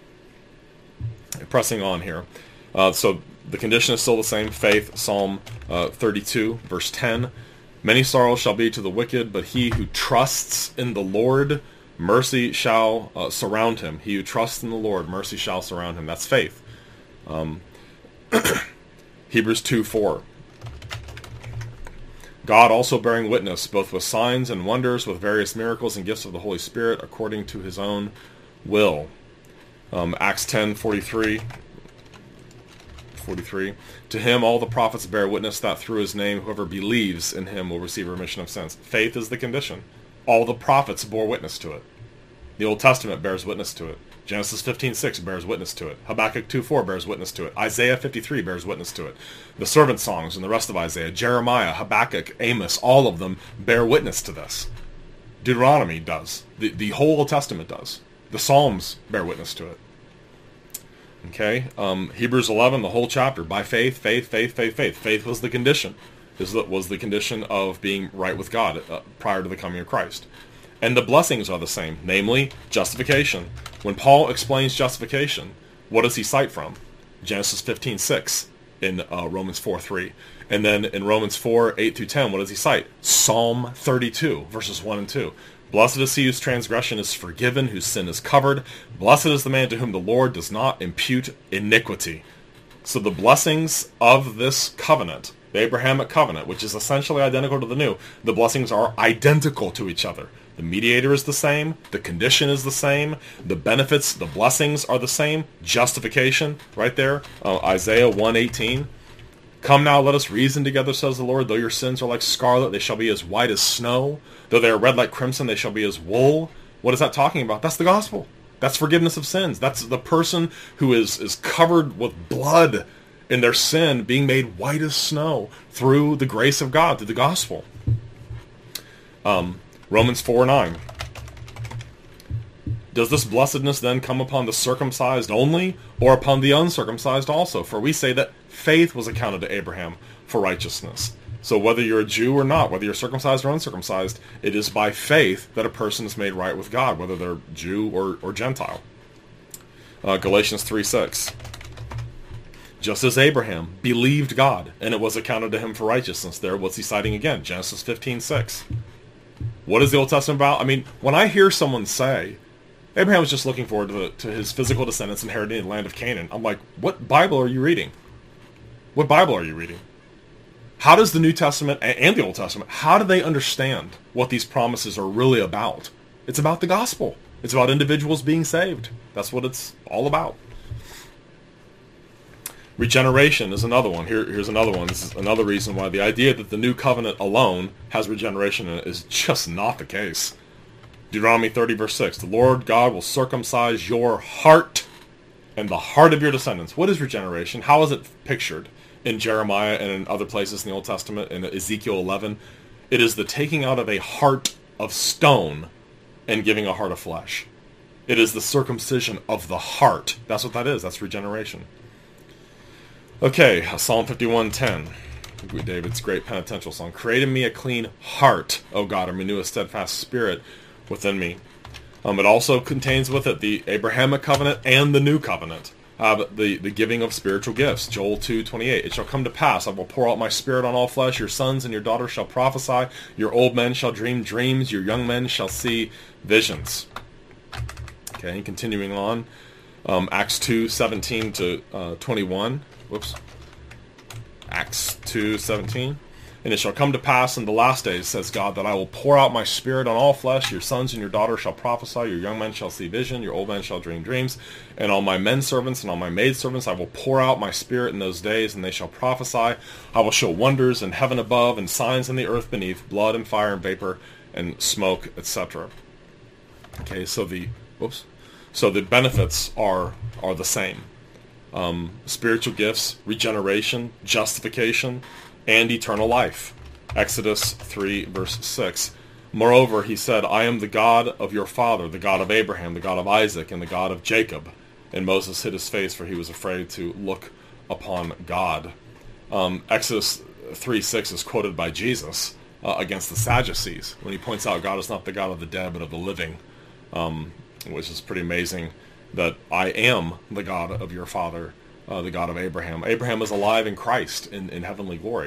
Pressing on here. So the condition is still the same. Faith, Psalm 32, verse 10. Many sorrows shall be to the wicked, but he who trusts in the Lord, mercy shall surround him. He who trusts in the Lord, mercy shall surround him. That's faith. Hebrews 2:4. God also bearing witness, both with signs and wonders, with various miracles and gifts of the Holy Spirit, according to his own will. Acts 10:43. To him all the prophets bear witness that through his name whoever believes in him will receive remission of sins. Faith is the condition. All the prophets bore witness to it. The Old Testament bears witness to it. Genesis 15:6 bears witness to it. Habakkuk 2:4 bears witness to it. Isaiah 53 bears witness to it. The servant songs and the rest of Isaiah, Jeremiah, Habakkuk, Amos, all of them bear witness to this. Deuteronomy does. The whole Old Testament does. The Psalms bear witness to it. Okay, Hebrews 11, the whole chapter, by faith, faith, faith, faith, faith. Faith was the condition. This was the condition of being right with God prior to the coming of Christ. And the blessings are the same, namely justification. When Paul explains justification, what does he cite from? Genesis 15:6 in Romans 4:3. And then in Romans 4:8-10, what does he cite? Psalm 32, verses 1 and 2. Blessed is he whose transgression is forgiven, whose sin is covered. Blessed is the man to whom the Lord does not impute iniquity. So the blessings of this covenant, the Abrahamic covenant, which is essentially identical to the new, the blessings are identical to each other. The mediator is the same, the condition is the same, the benefits, the blessings are the same, justification, right there, Isaiah 1:18. Come now, let us reason together, says the Lord. Though your sins are like scarlet, they shall be as white as snow. Though they are red like crimson, they shall be as wool. What is that talking about? That's the gospel. That's forgiveness of sins. That's the person who is covered with blood in their sin being made white as snow through the grace of God, through the gospel. Romans 4:9. Does this blessedness then come upon the circumcised only, or upon the uncircumcised also? For we say that faith was accounted to Abraham for righteousness. So whether you're a Jew or not, whether you're circumcised or uncircumcised, it is by faith that a person is made right with God, whether they're Jew or Gentile. Galatians 3:6. Just as Abraham believed God, and it was accounted to him for righteousness. There, what's he citing again? Genesis 15:6. What is the Old Testament about? I mean, when I hear someone say, Abraham was just looking forward to his physical descendants inheriting the land of Canaan, I'm like, what Bible are you reading? What Bible are you reading? How does the New Testament and the Old Testament, how do they understand what these promises are really about? It's about the gospel. It's about individuals being saved. That's what it's all about. Regeneration is another one. Here's another one. This is another reason why the idea that the new covenant alone has regeneration in it is just not the case. Deuteronomy 30 verse 6. The Lord God will circumcise your heart and the heart of your descendants. What is regeneration? How is it pictured in Jeremiah and in other places in the Old Testament, in Ezekiel 11? It is the taking out of a heart of stone and giving a heart of flesh. It is the circumcision of the heart. That's what that is. That's regeneration. Okay, Psalm 51:10. David's great penitential song. Create in me a clean heart, O God, and renew a steadfast spirit within me. It also contains with it the Abrahamic covenant and the new covenant. The giving of spiritual gifts. Joel 2:28. It shall come to pass, I will pour out my spirit on all flesh. Your sons and your daughters shall prophesy. Your old men shall dream dreams. Your young men shall see visions. Okay, continuing on. Acts 2:17-21. Acts 2:17. And it shall come to pass in the last days, says God, that I will pour out my spirit on all flesh. Your sons and your daughters shall prophesy. Your young men shall see vision. Your old men shall dream dreams. And on my men servants and on my maid servants I will pour out my spirit in those days, and they shall prophesy. I will show wonders in heaven above and signs in the earth beneath, blood and fire and vapor and smoke, etc. Okay, so the benefits are the same. Spiritual gifts, regeneration, justification, and eternal life. Exodus 3 verse 6. Moreover, he said, I am the God of your father, the God of Abraham, the God of Isaac, and the God of Jacob. And Moses hid his face, for he was afraid to look upon God. Exodus 3:6 is quoted by Jesus against the Sadducees, when he points out God is not the God of the dead, but of the living, which is pretty amazing, that I am the God of your father, the God of Abraham. Abraham is alive in Christ in heavenly glory.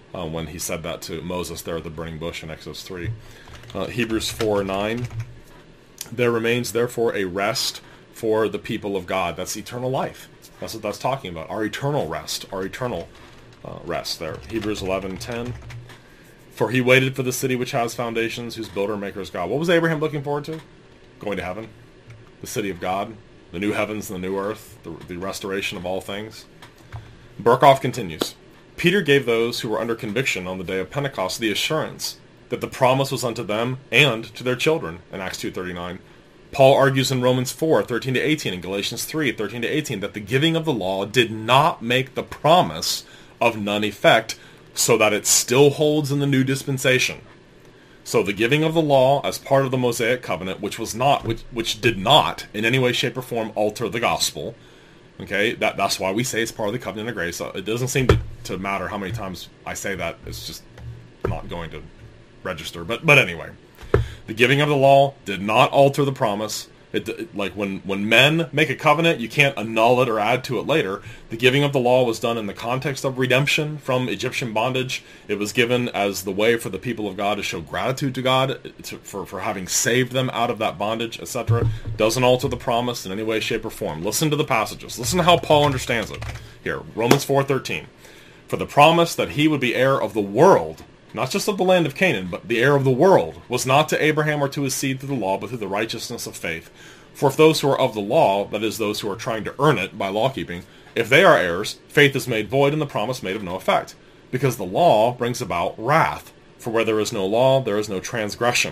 when he said that to Moses there at the burning bush in Exodus 3. Hebrews 4:9, there remains therefore a rest for the people of God. That's eternal life. That's what that's talking about. Our eternal rest. Our eternal rest there. Hebrews 11:10, for he waited for the city which has foundations, whose builder and maker is God. What was Abraham looking forward to? Going to heaven. The city of God. The new heavens and the new earth. The restoration of all things. Berkhoff continues, Peter gave those who were under conviction on the day of Pentecost the assurance that the promise was unto them and to their children in Acts 2:39. Paul argues in Romans 4:13-18 and Galatians 3:13-18 that the giving of the law did not make the promise of none effect, so that it still holds in the new dispensation. So the giving of the law as part of the Mosaic covenant, which did not in any way, shape, or form alter the gospel. Okay, that's why we say it's part of the covenant of grace. It doesn't seem to matter how many times I say that. It's just not going to register. But anyway, the giving of the law did not alter the promise. Like when men make a covenant, you can't annul it or add to it later. The giving of the law was done in the context of redemption from Egyptian bondage. It was given as the way for the people of God to show gratitude to God for having saved them out of that bondage, etc. Doesn't alter the promise in any way, shape, or form. Listen to the passages. Listen to how Paul understands it. Here, Romans 4:13. For the promise that he would be heir of the world, not just of the land of Canaan, but the heir of the world, was not to Abraham or to his seed through the law, but through the righteousness of faith. For if those who are of the law, that is, those who are trying to earn it by law-keeping, if they are heirs, faith is made void and the promise made of no effect. Because the law brings about wrath. For where there is no law, there is no transgression.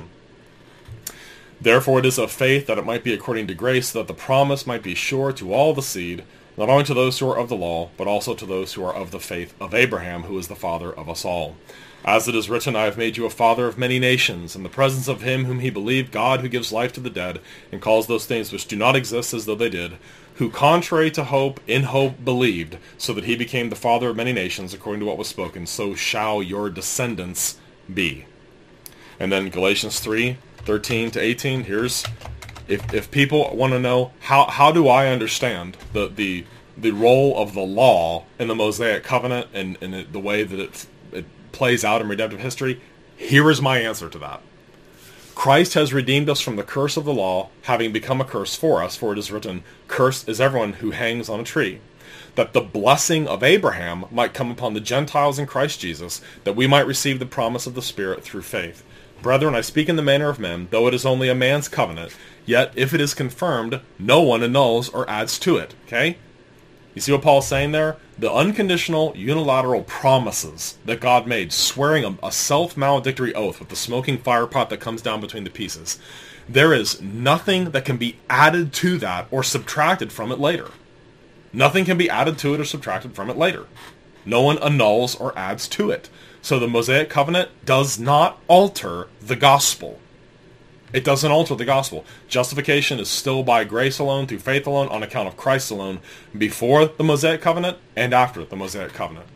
Therefore it is of faith that it might be according to grace, that the promise might be sure to all the seed, not only to those who are of the law, but also to those who are of the faith of Abraham, who is the father of us all. As it is written, I have made you a father of many nations, in the presence of him whom he believed, God, who gives life to the dead, and calls those things which do not exist as though they did, who contrary to hope, in hope believed, so that he became the father of many nations, according to what was spoken, so shall your descendants be. And then Galatians 3:13-18, here's, if people want to know, how do I understand the role of the law in the Mosaic covenant and the way that it plays out in redemptive history, here is my answer to that. Christ has redeemed us from the curse of the law, having become a curse for us, for it is written, cursed is everyone who hangs on a tree, that the blessing of Abraham might come upon the Gentiles in Christ Jesus, that we might receive the promise of the Spirit through faith. Brethren, I speak in the manner of men, though it is only a man's covenant, yet if it is confirmed, no one annuls or adds to it. Okay? You see what Paul's saying there? The unconditional, unilateral promises that God made, swearing a self-maledictory oath with the smoking fire pot that comes down between the pieces. There is nothing that can be added to that or subtracted from it later. Nothing can be added to it or subtracted from it later. No one annuls or adds to it. So the Mosaic covenant does not alter the gospel. It doesn't alter the gospel. Justification is still by grace alone, through faith alone, on account of Christ alone, before the Mosaic covenant and after the Mosaic covenant.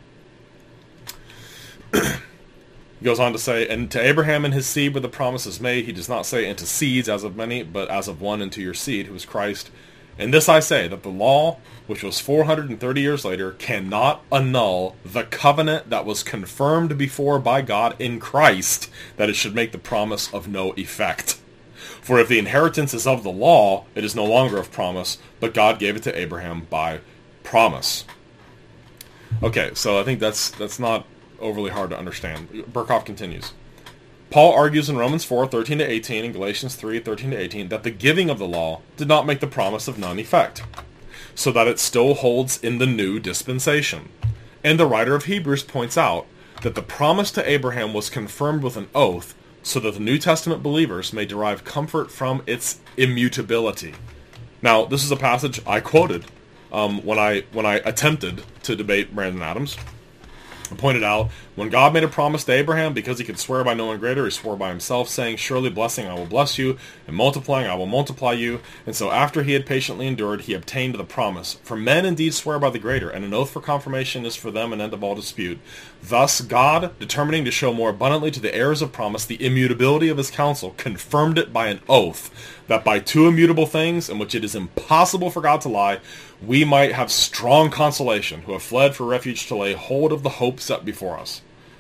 He goes on to say, and to Abraham and his seed were the promises made. He does not say, and to seeds as of many, but as of one, and to your seed, who is Christ. And this I say, that the law, which was 430 years later, cannot annul the covenant that was confirmed before by God in Christ, that it should make the promise of no effect. For if the inheritance is of the law, it is no longer of promise, but God gave it to Abraham by promise. Okay, so I think that's not overly hard to understand. Berkhoff continues. Paul argues in Romans 4:13-18 and Galatians 3:13-18 that the giving of the law did not make the promise of none effect, so that it still holds in the new dispensation. And the writer of Hebrews points out that the promise to Abraham was confirmed with an oath, so that the New Testament believers may derive comfort from its immutability. Now, this is a passage I quoted when I attempted to debate Brandon Adams. I pointed out, when God made a promise to Abraham, because he could swear by no one greater, he swore by himself, saying, surely blessing I will bless you, and multiplying I will multiply you. And so after he had patiently endured, he obtained the promise. For men indeed swear by the greater, and an oath for confirmation is for them an end of all dispute. Thus God, determining to show more abundantly to the heirs of promise the immutability of his counsel, confirmed it by an oath, that by two immutable things, in which it is impossible for God to lie, we might have strong consolation, who have fled for refuge to lay hold of the hope set before us.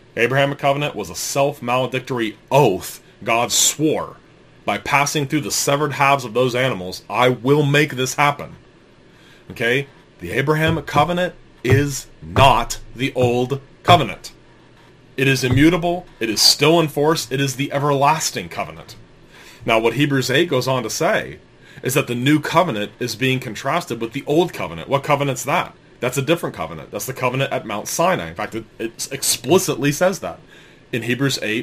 Abrahamic covenant was a self-maledictory oath God swore. By passing through the severed halves of those animals, I will make this happen. Okay? The Abrahamic covenant is not the old covenant. It is immutable. It is still in force. It is the everlasting covenant. Now, what Hebrews 8 goes on to say is that the new covenant is being contrasted with the old covenant. What covenant's that? That's a different covenant. That's the covenant at Mount Sinai. In fact, it explicitly says that in Hebrews 8,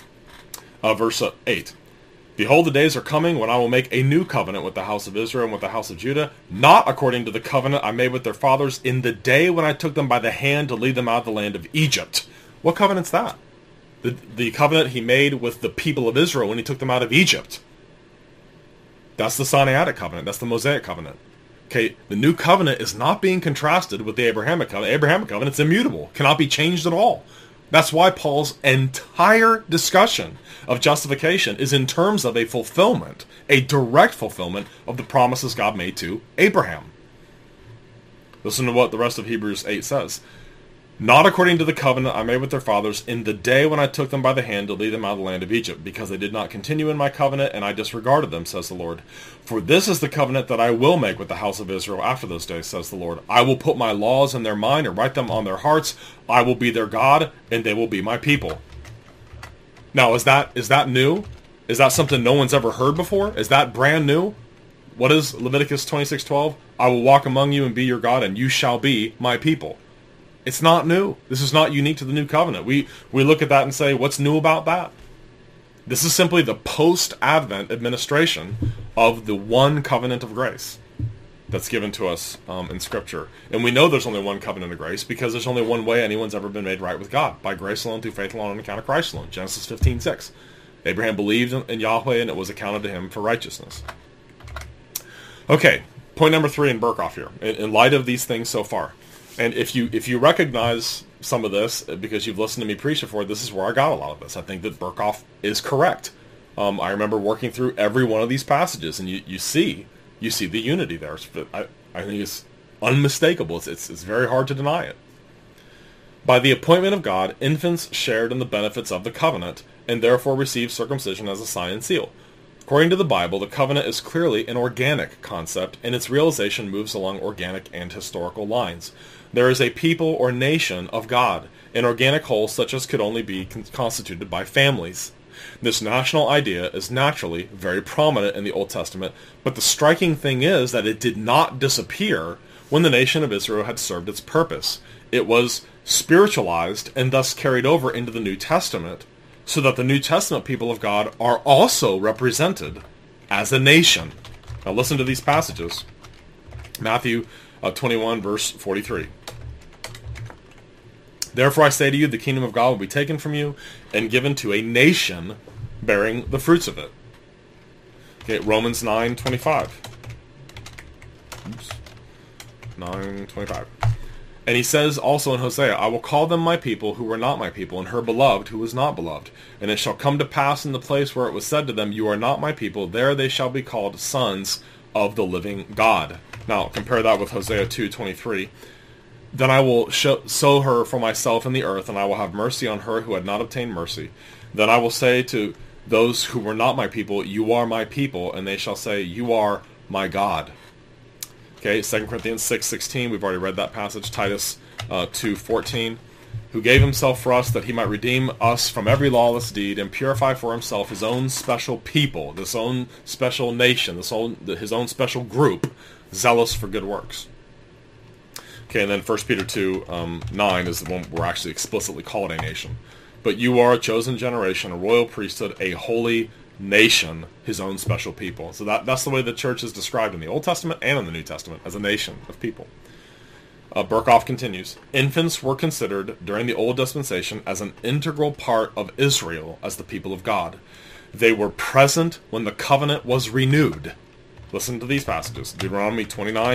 verse 8. Behold, the days are coming when I will make a new covenant with the house of Israel and with the house of Judah, not according to the covenant I made with their fathers in the day when I took them by the hand to lead them out of the land of Egypt. What covenant's that? The covenant he made with the people of Israel when he took them out of Egypt. That's the Sinaitic covenant. That's the Mosaic covenant. Okay, the new covenant is not being contrasted with the Abrahamic covenant. Abrahamic covenant's immutable, cannot be changed at all. That's why Paul's entire discussion of justification is in terms of a fulfillment, a direct fulfillment of the promises God made to Abraham. Listen to what the rest of Hebrews 8 says. Not according to the covenant I made with their fathers in the day when I took them by the hand to lead them out of the land of Egypt, because they did not continue in my covenant, and I disregarded them, says the Lord. For this is the covenant that I will make with the house of Israel after those days, says the Lord. I will put my laws in their mind and write them on their hearts. I will be their God, and they will be my people. Now, is that new? Is that something no one's ever heard before? Is that brand new? What is Leviticus 26:12? I will walk among you and be your God, and you shall be my people. It's not new. This is not unique to the new covenant. We look at that and say, what's new about that? This is simply the post-Advent administration of the one covenant of grace that's given to us in Scripture. And we know there's only one covenant of grace because there's only one way anyone's ever been made right with God, by grace alone, through faith alone, on account of Christ alone. Genesis 15:6. Abraham believed in Yahweh, and it was accounted to him for righteousness. Okay, point number 3 in Berkhoff here, in light of these things so far. And if you recognize some of this, because you've listened to me preach before, this is where I got a lot of this. I think that Berkhoff is correct. I remember working through every one of these passages, and you see the unity there. I think it's unmistakable. It's very hard to deny it. By the appointment of God, infants shared in the benefits of the covenant, and therefore received circumcision as a sign and seal. According to the Bible, the covenant is clearly an organic concept, and its realization moves along organic and historical lines. There is a people or nation of God, an organic whole such as could only be constituted by families. This national idea is naturally very prominent in the Old Testament, but the striking thing is that it did not disappear when the nation of Israel had served its purpose. It was spiritualized and thus carried over into the New Testament, so that the New Testament people of God are also represented as a nation. Now listen to these passages. Matthew 21, verse 43. Therefore I say to you, the kingdom of God will be taken from you and given to a nation bearing the fruits of it. Okay, Romans 9:25. Oops. 9:25. And he says also in Hosea, I will call them my people who were not my people, and her beloved who was not beloved. And it shall come to pass in the place where it was said to them, you are not my people, there they shall be called sons of the living God. Now, compare that with Hosea 2:23. Then I will sow her for myself in the earth, and I will have mercy on her who had not obtained mercy. Then I will say to those who were not my people, you are my people, and they shall say, you are my God. Okay, 2 Corinthians 6:16, we've already read that passage. Titus 2:14, who gave himself for us that he might redeem us from every lawless deed and purify for himself his own special people, this own special nation, his own special group, zealous for good works. Okay, and then 1 Peter 2:9 is the one we're actually explicitly called a nation. But you are a chosen generation, a royal priesthood, a holy nation, his own special people. So that's the way the church is described in the Old Testament and in the New Testament, as a nation of people. Berkhoff continues, infants were considered during the Old Dispensation as an integral part of Israel as the people of God. They were present when the covenant was renewed. Listen to these passages. Deuteronomy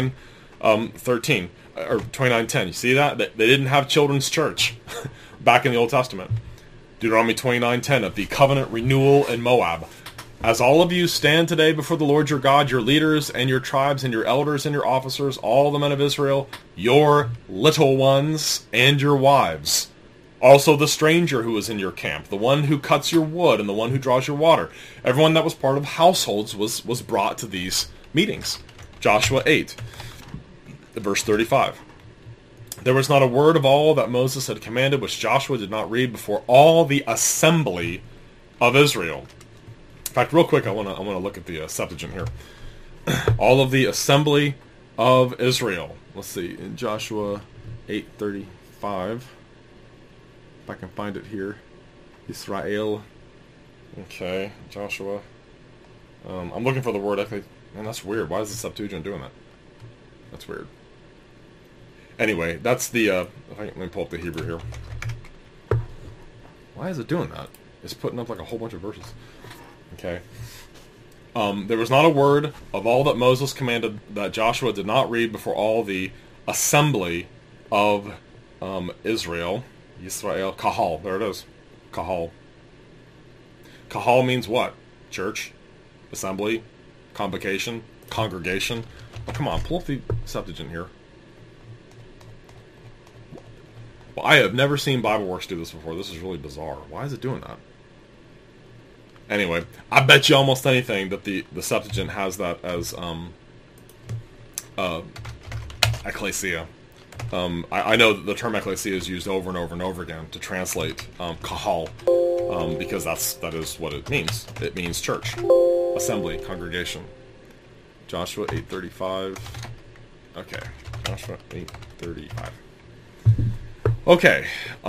29:13 or 29:10. You see that? They didn't have children's church back in the Old Testament. Deuteronomy 29:10 of the covenant renewal in Moab. As all of you stand today before the Lord your God, your leaders and your tribes and your elders and your officers, all the men of Israel, your little ones and your wives. Also the stranger who is in your camp, the one who cuts your wood and the one who draws your water. Everyone that was part of households was brought to these meetings. Joshua 8, verse 35. There was not a word of all that Moses had commanded which Joshua did not read before all the assembly of Israel. In fact, real quick, I want to look at the Septuagint here. All of the assembly of Israel. Let's see, in Joshua 8:35, if I can find it here. Israel. Okay, Joshua. I'm looking for the word. Man, that's weird. Why is the Septuagint doing that? That's weird. Anyway, that's the, let me pull up the Hebrew here. Why is it doing that? It's putting up like a whole bunch of verses. Okay. There was not a word of all that Moses commanded that Joshua did not read before all the assembly of Israel. Yisrael. Kahal. There it is. Kahal. Kahal means what? Church? Assembly? Convocation? Congregation? Oh, come on. Pull up the Septuagint here. Well, I have never seen BibleWorks do this before. This is really bizarre. Why is it doing that? Anyway, I bet you almost anything that the Septuagint has that as ecclesia. I know that the term ecclesia is used over and over and over again to translate kahal, because that is what it means. It means church, assembly, congregation. Joshua 8:35. Okay, Joshua 8:35. Okay.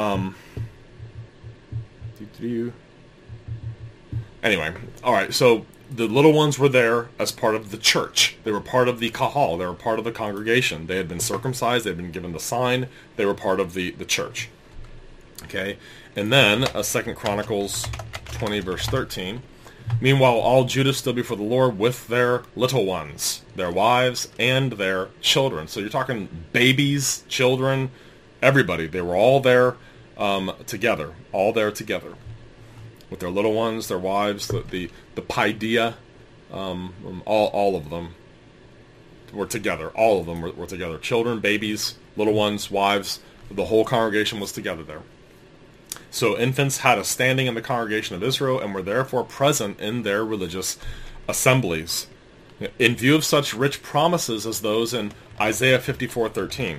Anyway, all right. So the little ones were there as part of the church. They were part of the kahal. They were part of the congregation. They had been circumcised. They had been given the sign. They were part of the church. Okay. And then 2 Chronicles 20 verse 13. Meanwhile, all Judah stood before the Lord with their little ones, their wives, and their children. So you're talking babies, children, everybody. They were all there together. All there together. With their little ones, their wives, the paideia, all of them were together. All of them were together. Children, babies, little ones, wives, the whole congregation was together there. So infants had a standing in the congregation of Israel and were therefore present in their religious assemblies. In view of such rich promises as those in Isaiah 54:13.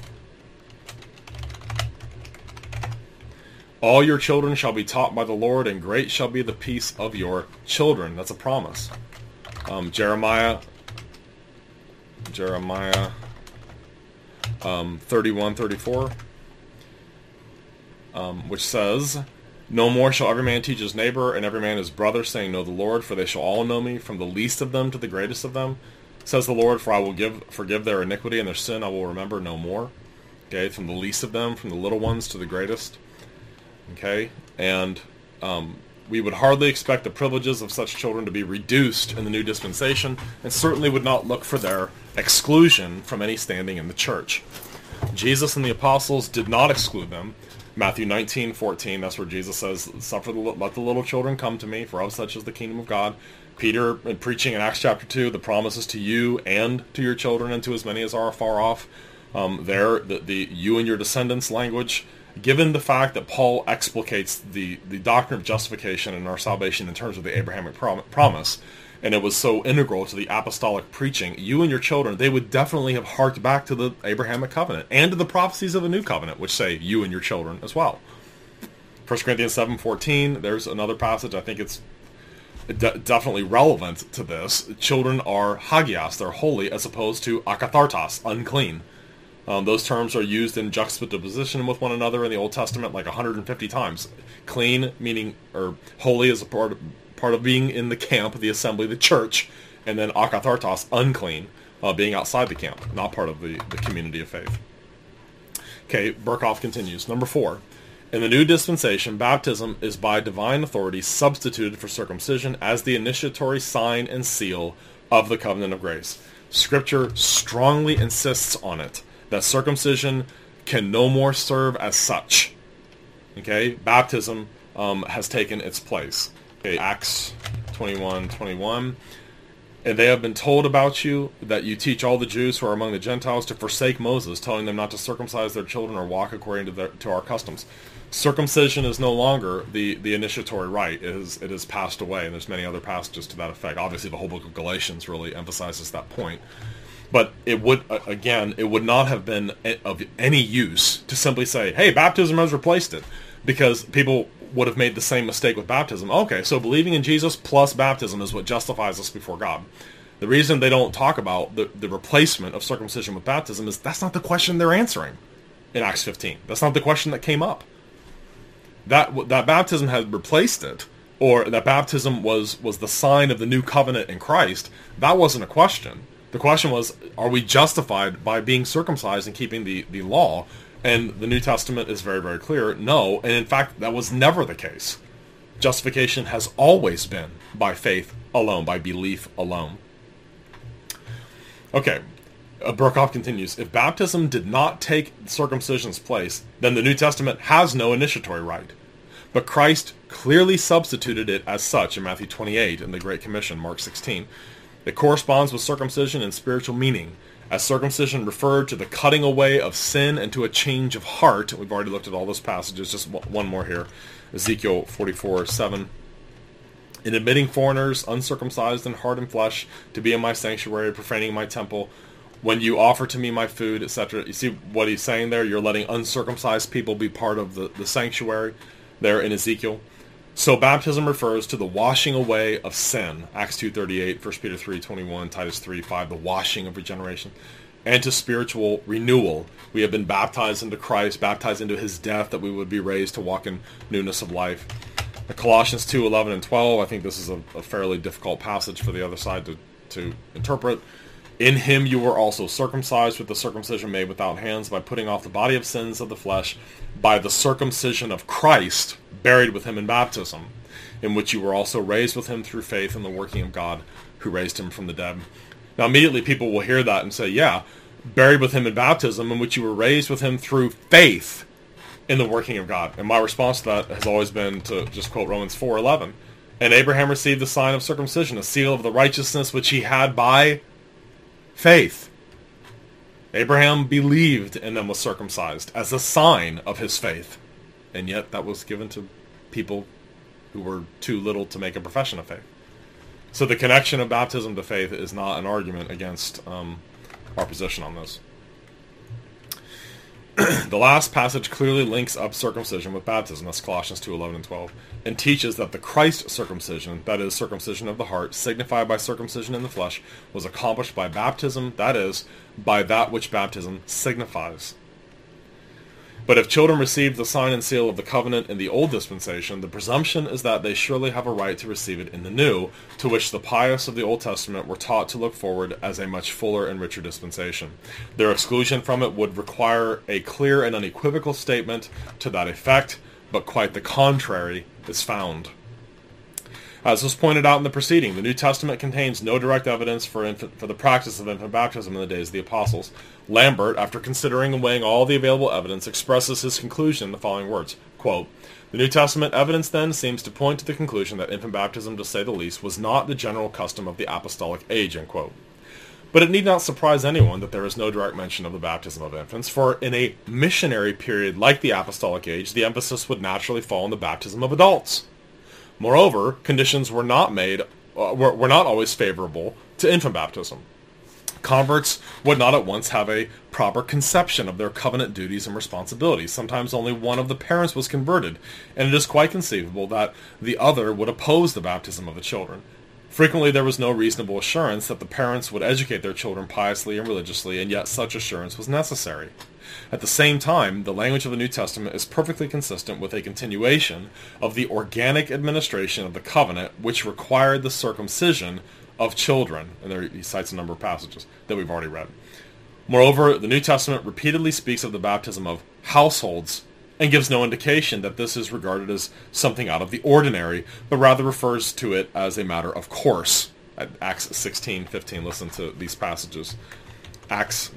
All your children shall be taught by the Lord, and great shall be the peace of your children. That's a promise. Jeremiah 31:34, which says, No more shall every man teach his neighbor, and every man his brother, saying, Know the Lord, for they shall all know me, from the least of them to the greatest of them. Says the Lord, for I will forgive their iniquity, and their sin I will remember no more. Okay, from the least of them, from the little ones to the greatest. Okay, and we would hardly expect the privileges of such children to be reduced in the new dispensation, and certainly would not look for their exclusion from any standing in the church. Jesus and the apostles did not exclude them. Matthew 19:14, that's where Jesus says, let the little children come to me, for of such is the kingdom of God. Peter, in preaching in Acts chapter 2, the promises to you and to your children and to as many as are far off. The you and your descendants language, given the fact that Paul explicates the doctrine of justification and our salvation in terms of the Abrahamic promise, and it was so integral to the apostolic preaching, you and your children, they would definitely have harked back to the Abrahamic covenant and to the prophecies of the new covenant, which say you and your children as well. 1 Corinthians 7:14, there's another passage, I think it's definitely relevant to this. Children are hagios, they're holy, as opposed to akathartos, unclean. Those terms are used in juxtaposition with one another in the Old Testament like 150 times. Clean, meaning, or holy, is a part of being in the camp, the assembly, the church, and then akathartos, unclean, being outside the camp, not part of the community of faith. Okay, Berkhoff continues. Number 4. In the new dispensation, baptism is by divine authority substituted for circumcision as the initiatory sign and seal of the covenant of grace. Scripture strongly insists on it, that circumcision can no more serve as such. Okay, baptism has taken its place. Okay, Acts 21:21. And they have been told about you that you teach all the Jews who are among the Gentiles to forsake Moses, telling them not to circumcise their children or walk according to our customs. Circumcision is no longer the initiatory rite. It is passed away, and there's many other passages to that effect. Obviously, the whole book of Galatians really emphasizes that point. But it would, again, it would not have been of any use to simply say, hey, baptism has replaced it, because people would have made the same mistake with baptism. Okay, so believing in Jesus plus baptism is what justifies us before God. The reason they don't talk about the replacement of circumcision with baptism is that's not the question they're answering in Acts 15. That's not the question that came up. That baptism had replaced it, or that baptism was the sign of the new covenant in Christ, that wasn't a question. The question was, are we justified by being circumcised and keeping the law? And the New Testament is very, very clear, no. And in fact, that was never the case. Justification has always been by faith alone, by belief alone. Okay, Burkhoff continues, if baptism did not take circumcision's place, then the New Testament has no initiatory rite. But Christ clearly substituted it as such in Matthew 28 and the Great Commission, Mark 16. It corresponds with circumcision in spiritual meaning, as circumcision referred to the cutting away of sin and to a change of heart. We've already looked at all those passages, just one more here. Ezekiel 44:7. In admitting foreigners, uncircumcised in heart and flesh, to be in my sanctuary, profaning my temple, when you offer to me my food, etc. You see what he's saying there? You're letting uncircumcised people be part of the sanctuary there in Ezekiel. So baptism refers to the washing away of sin, Acts 2:38, 1 Peter 3:21, Titus 3:5, the washing of regeneration, and to spiritual renewal. We have been baptized into Christ, baptized into his death, that we would be raised to walk in newness of life. Colossians 2:11 and 12, I think this is a fairly difficult passage for the other side to interpret. In him you were also circumcised with the circumcision made without hands, by putting off the body of sins of the flesh, by the circumcision of Christ, buried with him in baptism, in which you were also raised with him through faith in the working of God, who raised him from the dead. Now immediately people will hear that and say, yeah, buried with him in baptism, in which you were raised with him through faith in the working of God. And my response to that has always been to just quote Romans 4:11. And Abraham received the sign of circumcision, a seal of the righteousness which he had by faith. Abraham believed and then was circumcised as a sign of his faith. And yet that was given to people who were too little to make a profession of faith. So the connection of baptism to faith is not an argument against our position on this. The last passage clearly links up circumcision with baptism, that's Colossians 2:11 and 12, and teaches that the Christ circumcision, that is, circumcision of the heart, signified by circumcision in the flesh, was accomplished by baptism, that is, by that which baptism signifies. But if children received the sign and seal of the covenant in the old dispensation, the presumption is that they surely have a right to receive it in the new, to which the pious of the Old Testament were taught to look forward as a much fuller and richer dispensation. Their exclusion from it would require a clear and unequivocal statement to that effect, but quite the contrary is found. As was pointed out in the preceding, the New Testament contains no direct evidence for the practice of infant baptism in the days of the apostles. Lambert, after considering and weighing all the available evidence, expresses his conclusion in the following words, quote, the New Testament evidence then seems to point to the conclusion that infant baptism, to say the least, was not the general custom of the apostolic age, end quote. But it need not surprise anyone that there is no direct mention of the baptism of infants, for in a missionary period like the apostolic age, the emphasis would naturally fall on the baptism of adults. Moreover, conditions were not always favorable to infant baptism. Converts would not at once have a proper conception of their covenant duties and responsibilities. Sometimes only one of the parents was converted, and it is quite conceivable that the other would oppose the baptism of the children. Frequently there was no reasonable assurance that the parents would educate their children piously and religiously, and yet such assurance was necessary. At the same time, the language of the New Testament is perfectly consistent with a continuation of the organic administration of the covenant, which required the circumcision of children. And there he cites a number of passages that we've already read. Moreover, the New Testament repeatedly speaks of the baptism of households and gives no indication that this is regarded as something out of the ordinary, but rather refers to it as a matter of course. At Acts 16:15, listen to these passages. Acts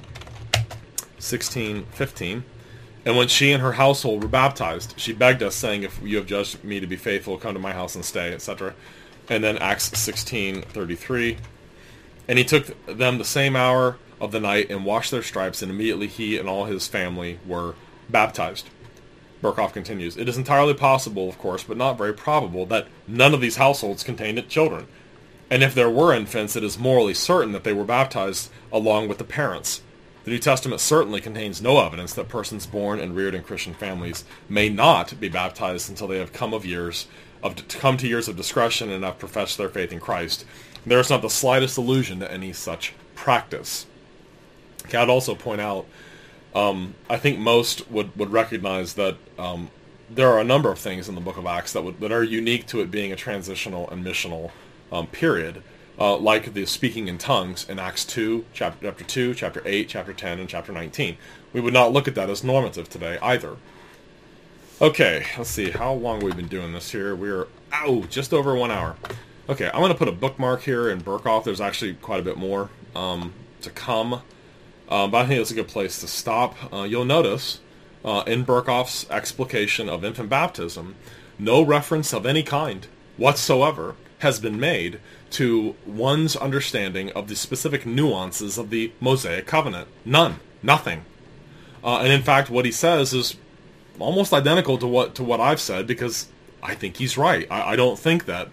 16:15. And when she and her household were baptized, she begged us, saying, if you have judged me to be faithful, come to my house and stay, etc. And then Acts 16:33. And he took them the same hour of the night and washed their stripes, and immediately he and all his family were baptized. Berkhoff continues, it is entirely possible, of course, but not very probable, that none of these households contained children. And if there were infants, it is morally certain that they were baptized along with the parents. The New Testament certainly contains no evidence that persons born and reared in Christian families may not be baptized until they have come to years of discretion and have professed their faith in Christ. There is not the slightest allusion to any such practice. Okay, I'd also point out, I think most would recognize that there are a number of things in the book of Acts that are unique to it being a transitional and missional period, like the speaking in tongues in Acts 2, chapter 2, chapter 8, chapter 10, and chapter 19. We would not look at that as normative today either. Okay, let's see, how long we've been doing this here. We're, just over 1 hour. Okay, I'm going to put a bookmark here in Berkhoff. There's actually quite a bit more to come, but I think it's a good place to stop. You'll notice in Berkhoff's explication of infant baptism, no reference of any kind whatsoever has been made to one's understanding of the specific nuances of the Mosaic covenant. None. Nothing. And in fact, what he says is almost identical to what I've said, because I think he's right. I don't think that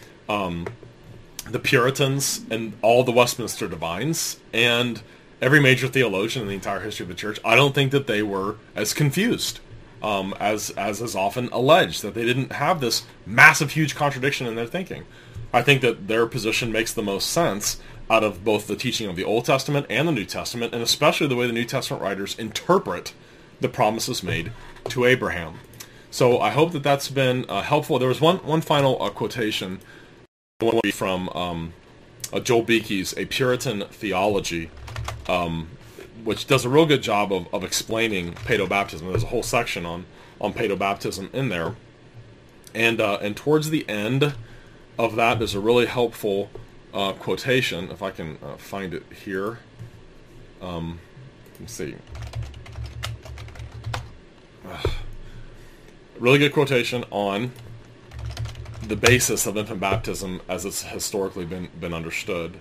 the Puritans and all the Westminster divines and every major theologian in the entire history of the church, I don't think that they were as confused as is often alleged, that they didn't have this massive, huge contradiction in their thinking. I think that their position makes the most sense out of both the teaching of the Old Testament and the New Testament, and especially the way the New Testament writers interpret the promises made to Abraham. So I hope that that's been helpful. There was one final quotation from Joel Beeke's A Puritan Theology, which does a real good job of explaining paedobaptism. There's a whole section on paedobaptism in there. And towards the end of that, there's a really helpful quotation, if I can find it here. Let's see. Really good quotation on the basis of infant baptism as it's historically been understood.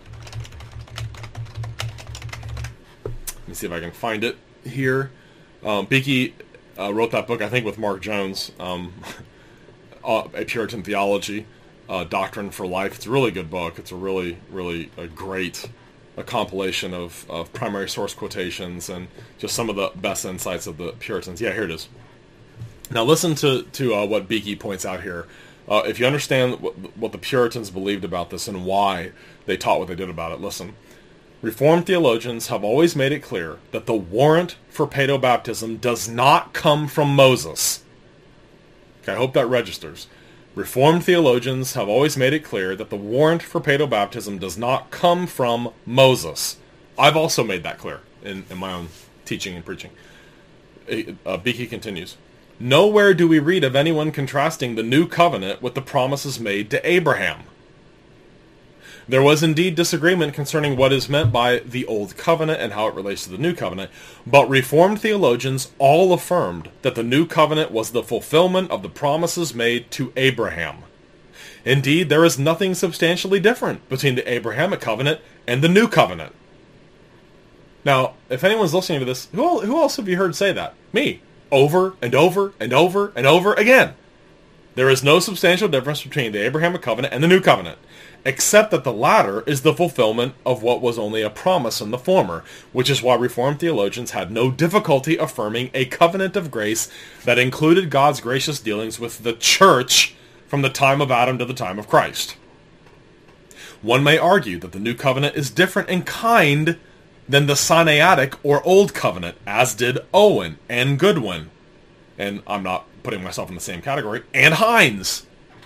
Let me see if I can find it here. Beeke wrote that book, I think, with Mark Jones, A Puritan Theology, Doctrine for Life. It's a really good book. It's a really a great compilation of primary source quotations and just some of the best insights of the Puritans. Yeah, here it is. Now listen to what Beeke points out here. If you understand what the Puritans believed about this and why they taught what they did about it, listen. Reformed theologians have always made it clear that the warrant for paedobaptism does not come from Moses. Okay, I hope that registers. Reformed theologians have always made it clear that the warrant for paedobaptism does not come from Moses. I've also made that clear in my own teaching and preaching. Beeke continues. Nowhere do we read of anyone contrasting the new covenant with the promises made to Abraham. There was indeed disagreement concerning what is meant by the Old Covenant and how it relates to the New Covenant, but Reformed theologians all affirmed that the New Covenant was the fulfillment of the promises made to Abraham. Indeed, there is nothing substantially different between the Abrahamic Covenant and the New Covenant. Now, if anyone's listening to this, who else have you heard say that? Me. Over and over and over and over again. There is no substantial difference between the Abrahamic Covenant and the New Covenant, except that the latter is the fulfillment of what was only a promise in the former, which is why Reformed theologians had no difficulty affirming a covenant of grace that included God's gracious dealings with the church from the time of Adam to the time of Christ. One may argue that the New Covenant is different in kind than the Sinaitic or Old Covenant, as did Owen and Goodwin. And I'm not putting myself in the same category, and Hines.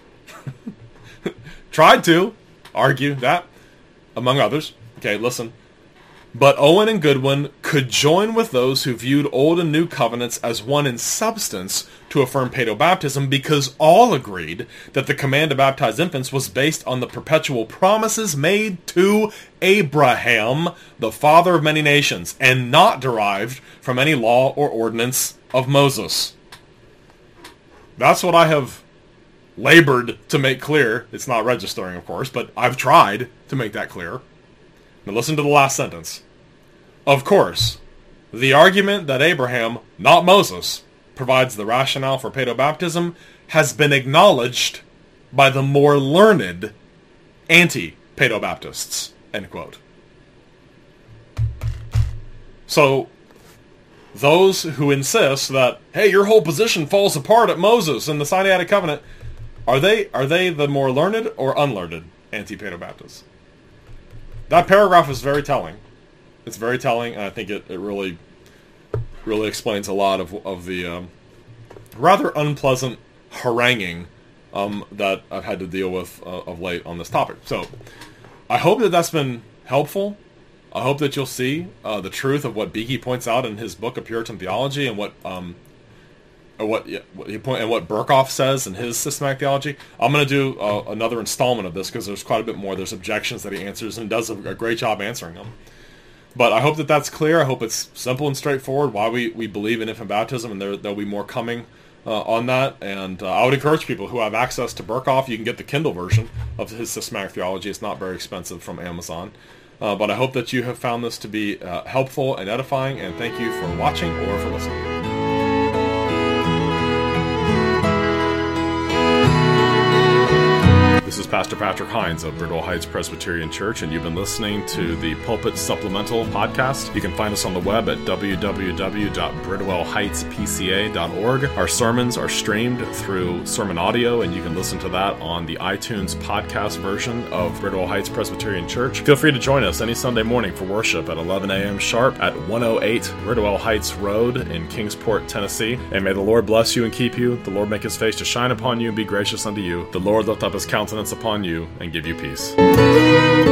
Tried to argue that, among others. Okay, listen. But Owen and Goodwin could join with those who viewed Old and New Covenants as one in substance to affirm paedobaptism, because all agreed that the command to baptize infants was based on the perpetual promises made to Abraham, the father of many nations, and not derived from any law or ordinance of Moses. That's what I have labored to make clear. It's not registering, of course, but I've tried to make that clear. Now listen to the last sentence. Of course, the argument that Abraham, not Moses, provides the rationale for paedobaptism has been acknowledged by the more learned anti-paedobaptists, end quote. So, those who insist that, hey, your whole position falls apart at Moses and the Sinaitic Covenant, are they the more learned or unlearned anti-paedobaptists? That paragraph is very telling. It's very telling, and I think it really explains a lot of the rather unpleasant haranguing that I've had to deal with of late on this topic. So, I hope that that's been helpful. I hope that you'll see the truth of what Beeke points out in his book of Puritan Theology, and what Berkhoff says in his systematic theology. I'm going to do another installment of this because there's quite a bit more. There's objections that he answers and does a great job answering them. But I hope that that's clear. I hope it's simple and straightforward why we believe in infant baptism, and there'll be more coming on that. And I would encourage people who have access to Berkhoff. You can get the Kindle version of his systematic theology. It's not very expensive from Amazon. But I hope that you have found this to be helpful and edifying, and thank you for watching or for listening. This is Pastor Patrick Hines of Bridwell Heights Presbyterian Church, and you've been listening to the Pulpit Supplemental Podcast. You can find us on the web at www.bridwellheightspca.org. Our sermons are streamed through Sermon Audio, and you can listen to that on the iTunes podcast version of Bridwell Heights Presbyterian Church. Feel free to join us any Sunday morning for worship at 11 a.m. sharp at 108 Bridwell Heights Road in Kingsport, Tennessee. And may the Lord bless you and keep you. The Lord make his face to shine upon you and be gracious unto you. The Lord lift up his countenance upon you and give you peace.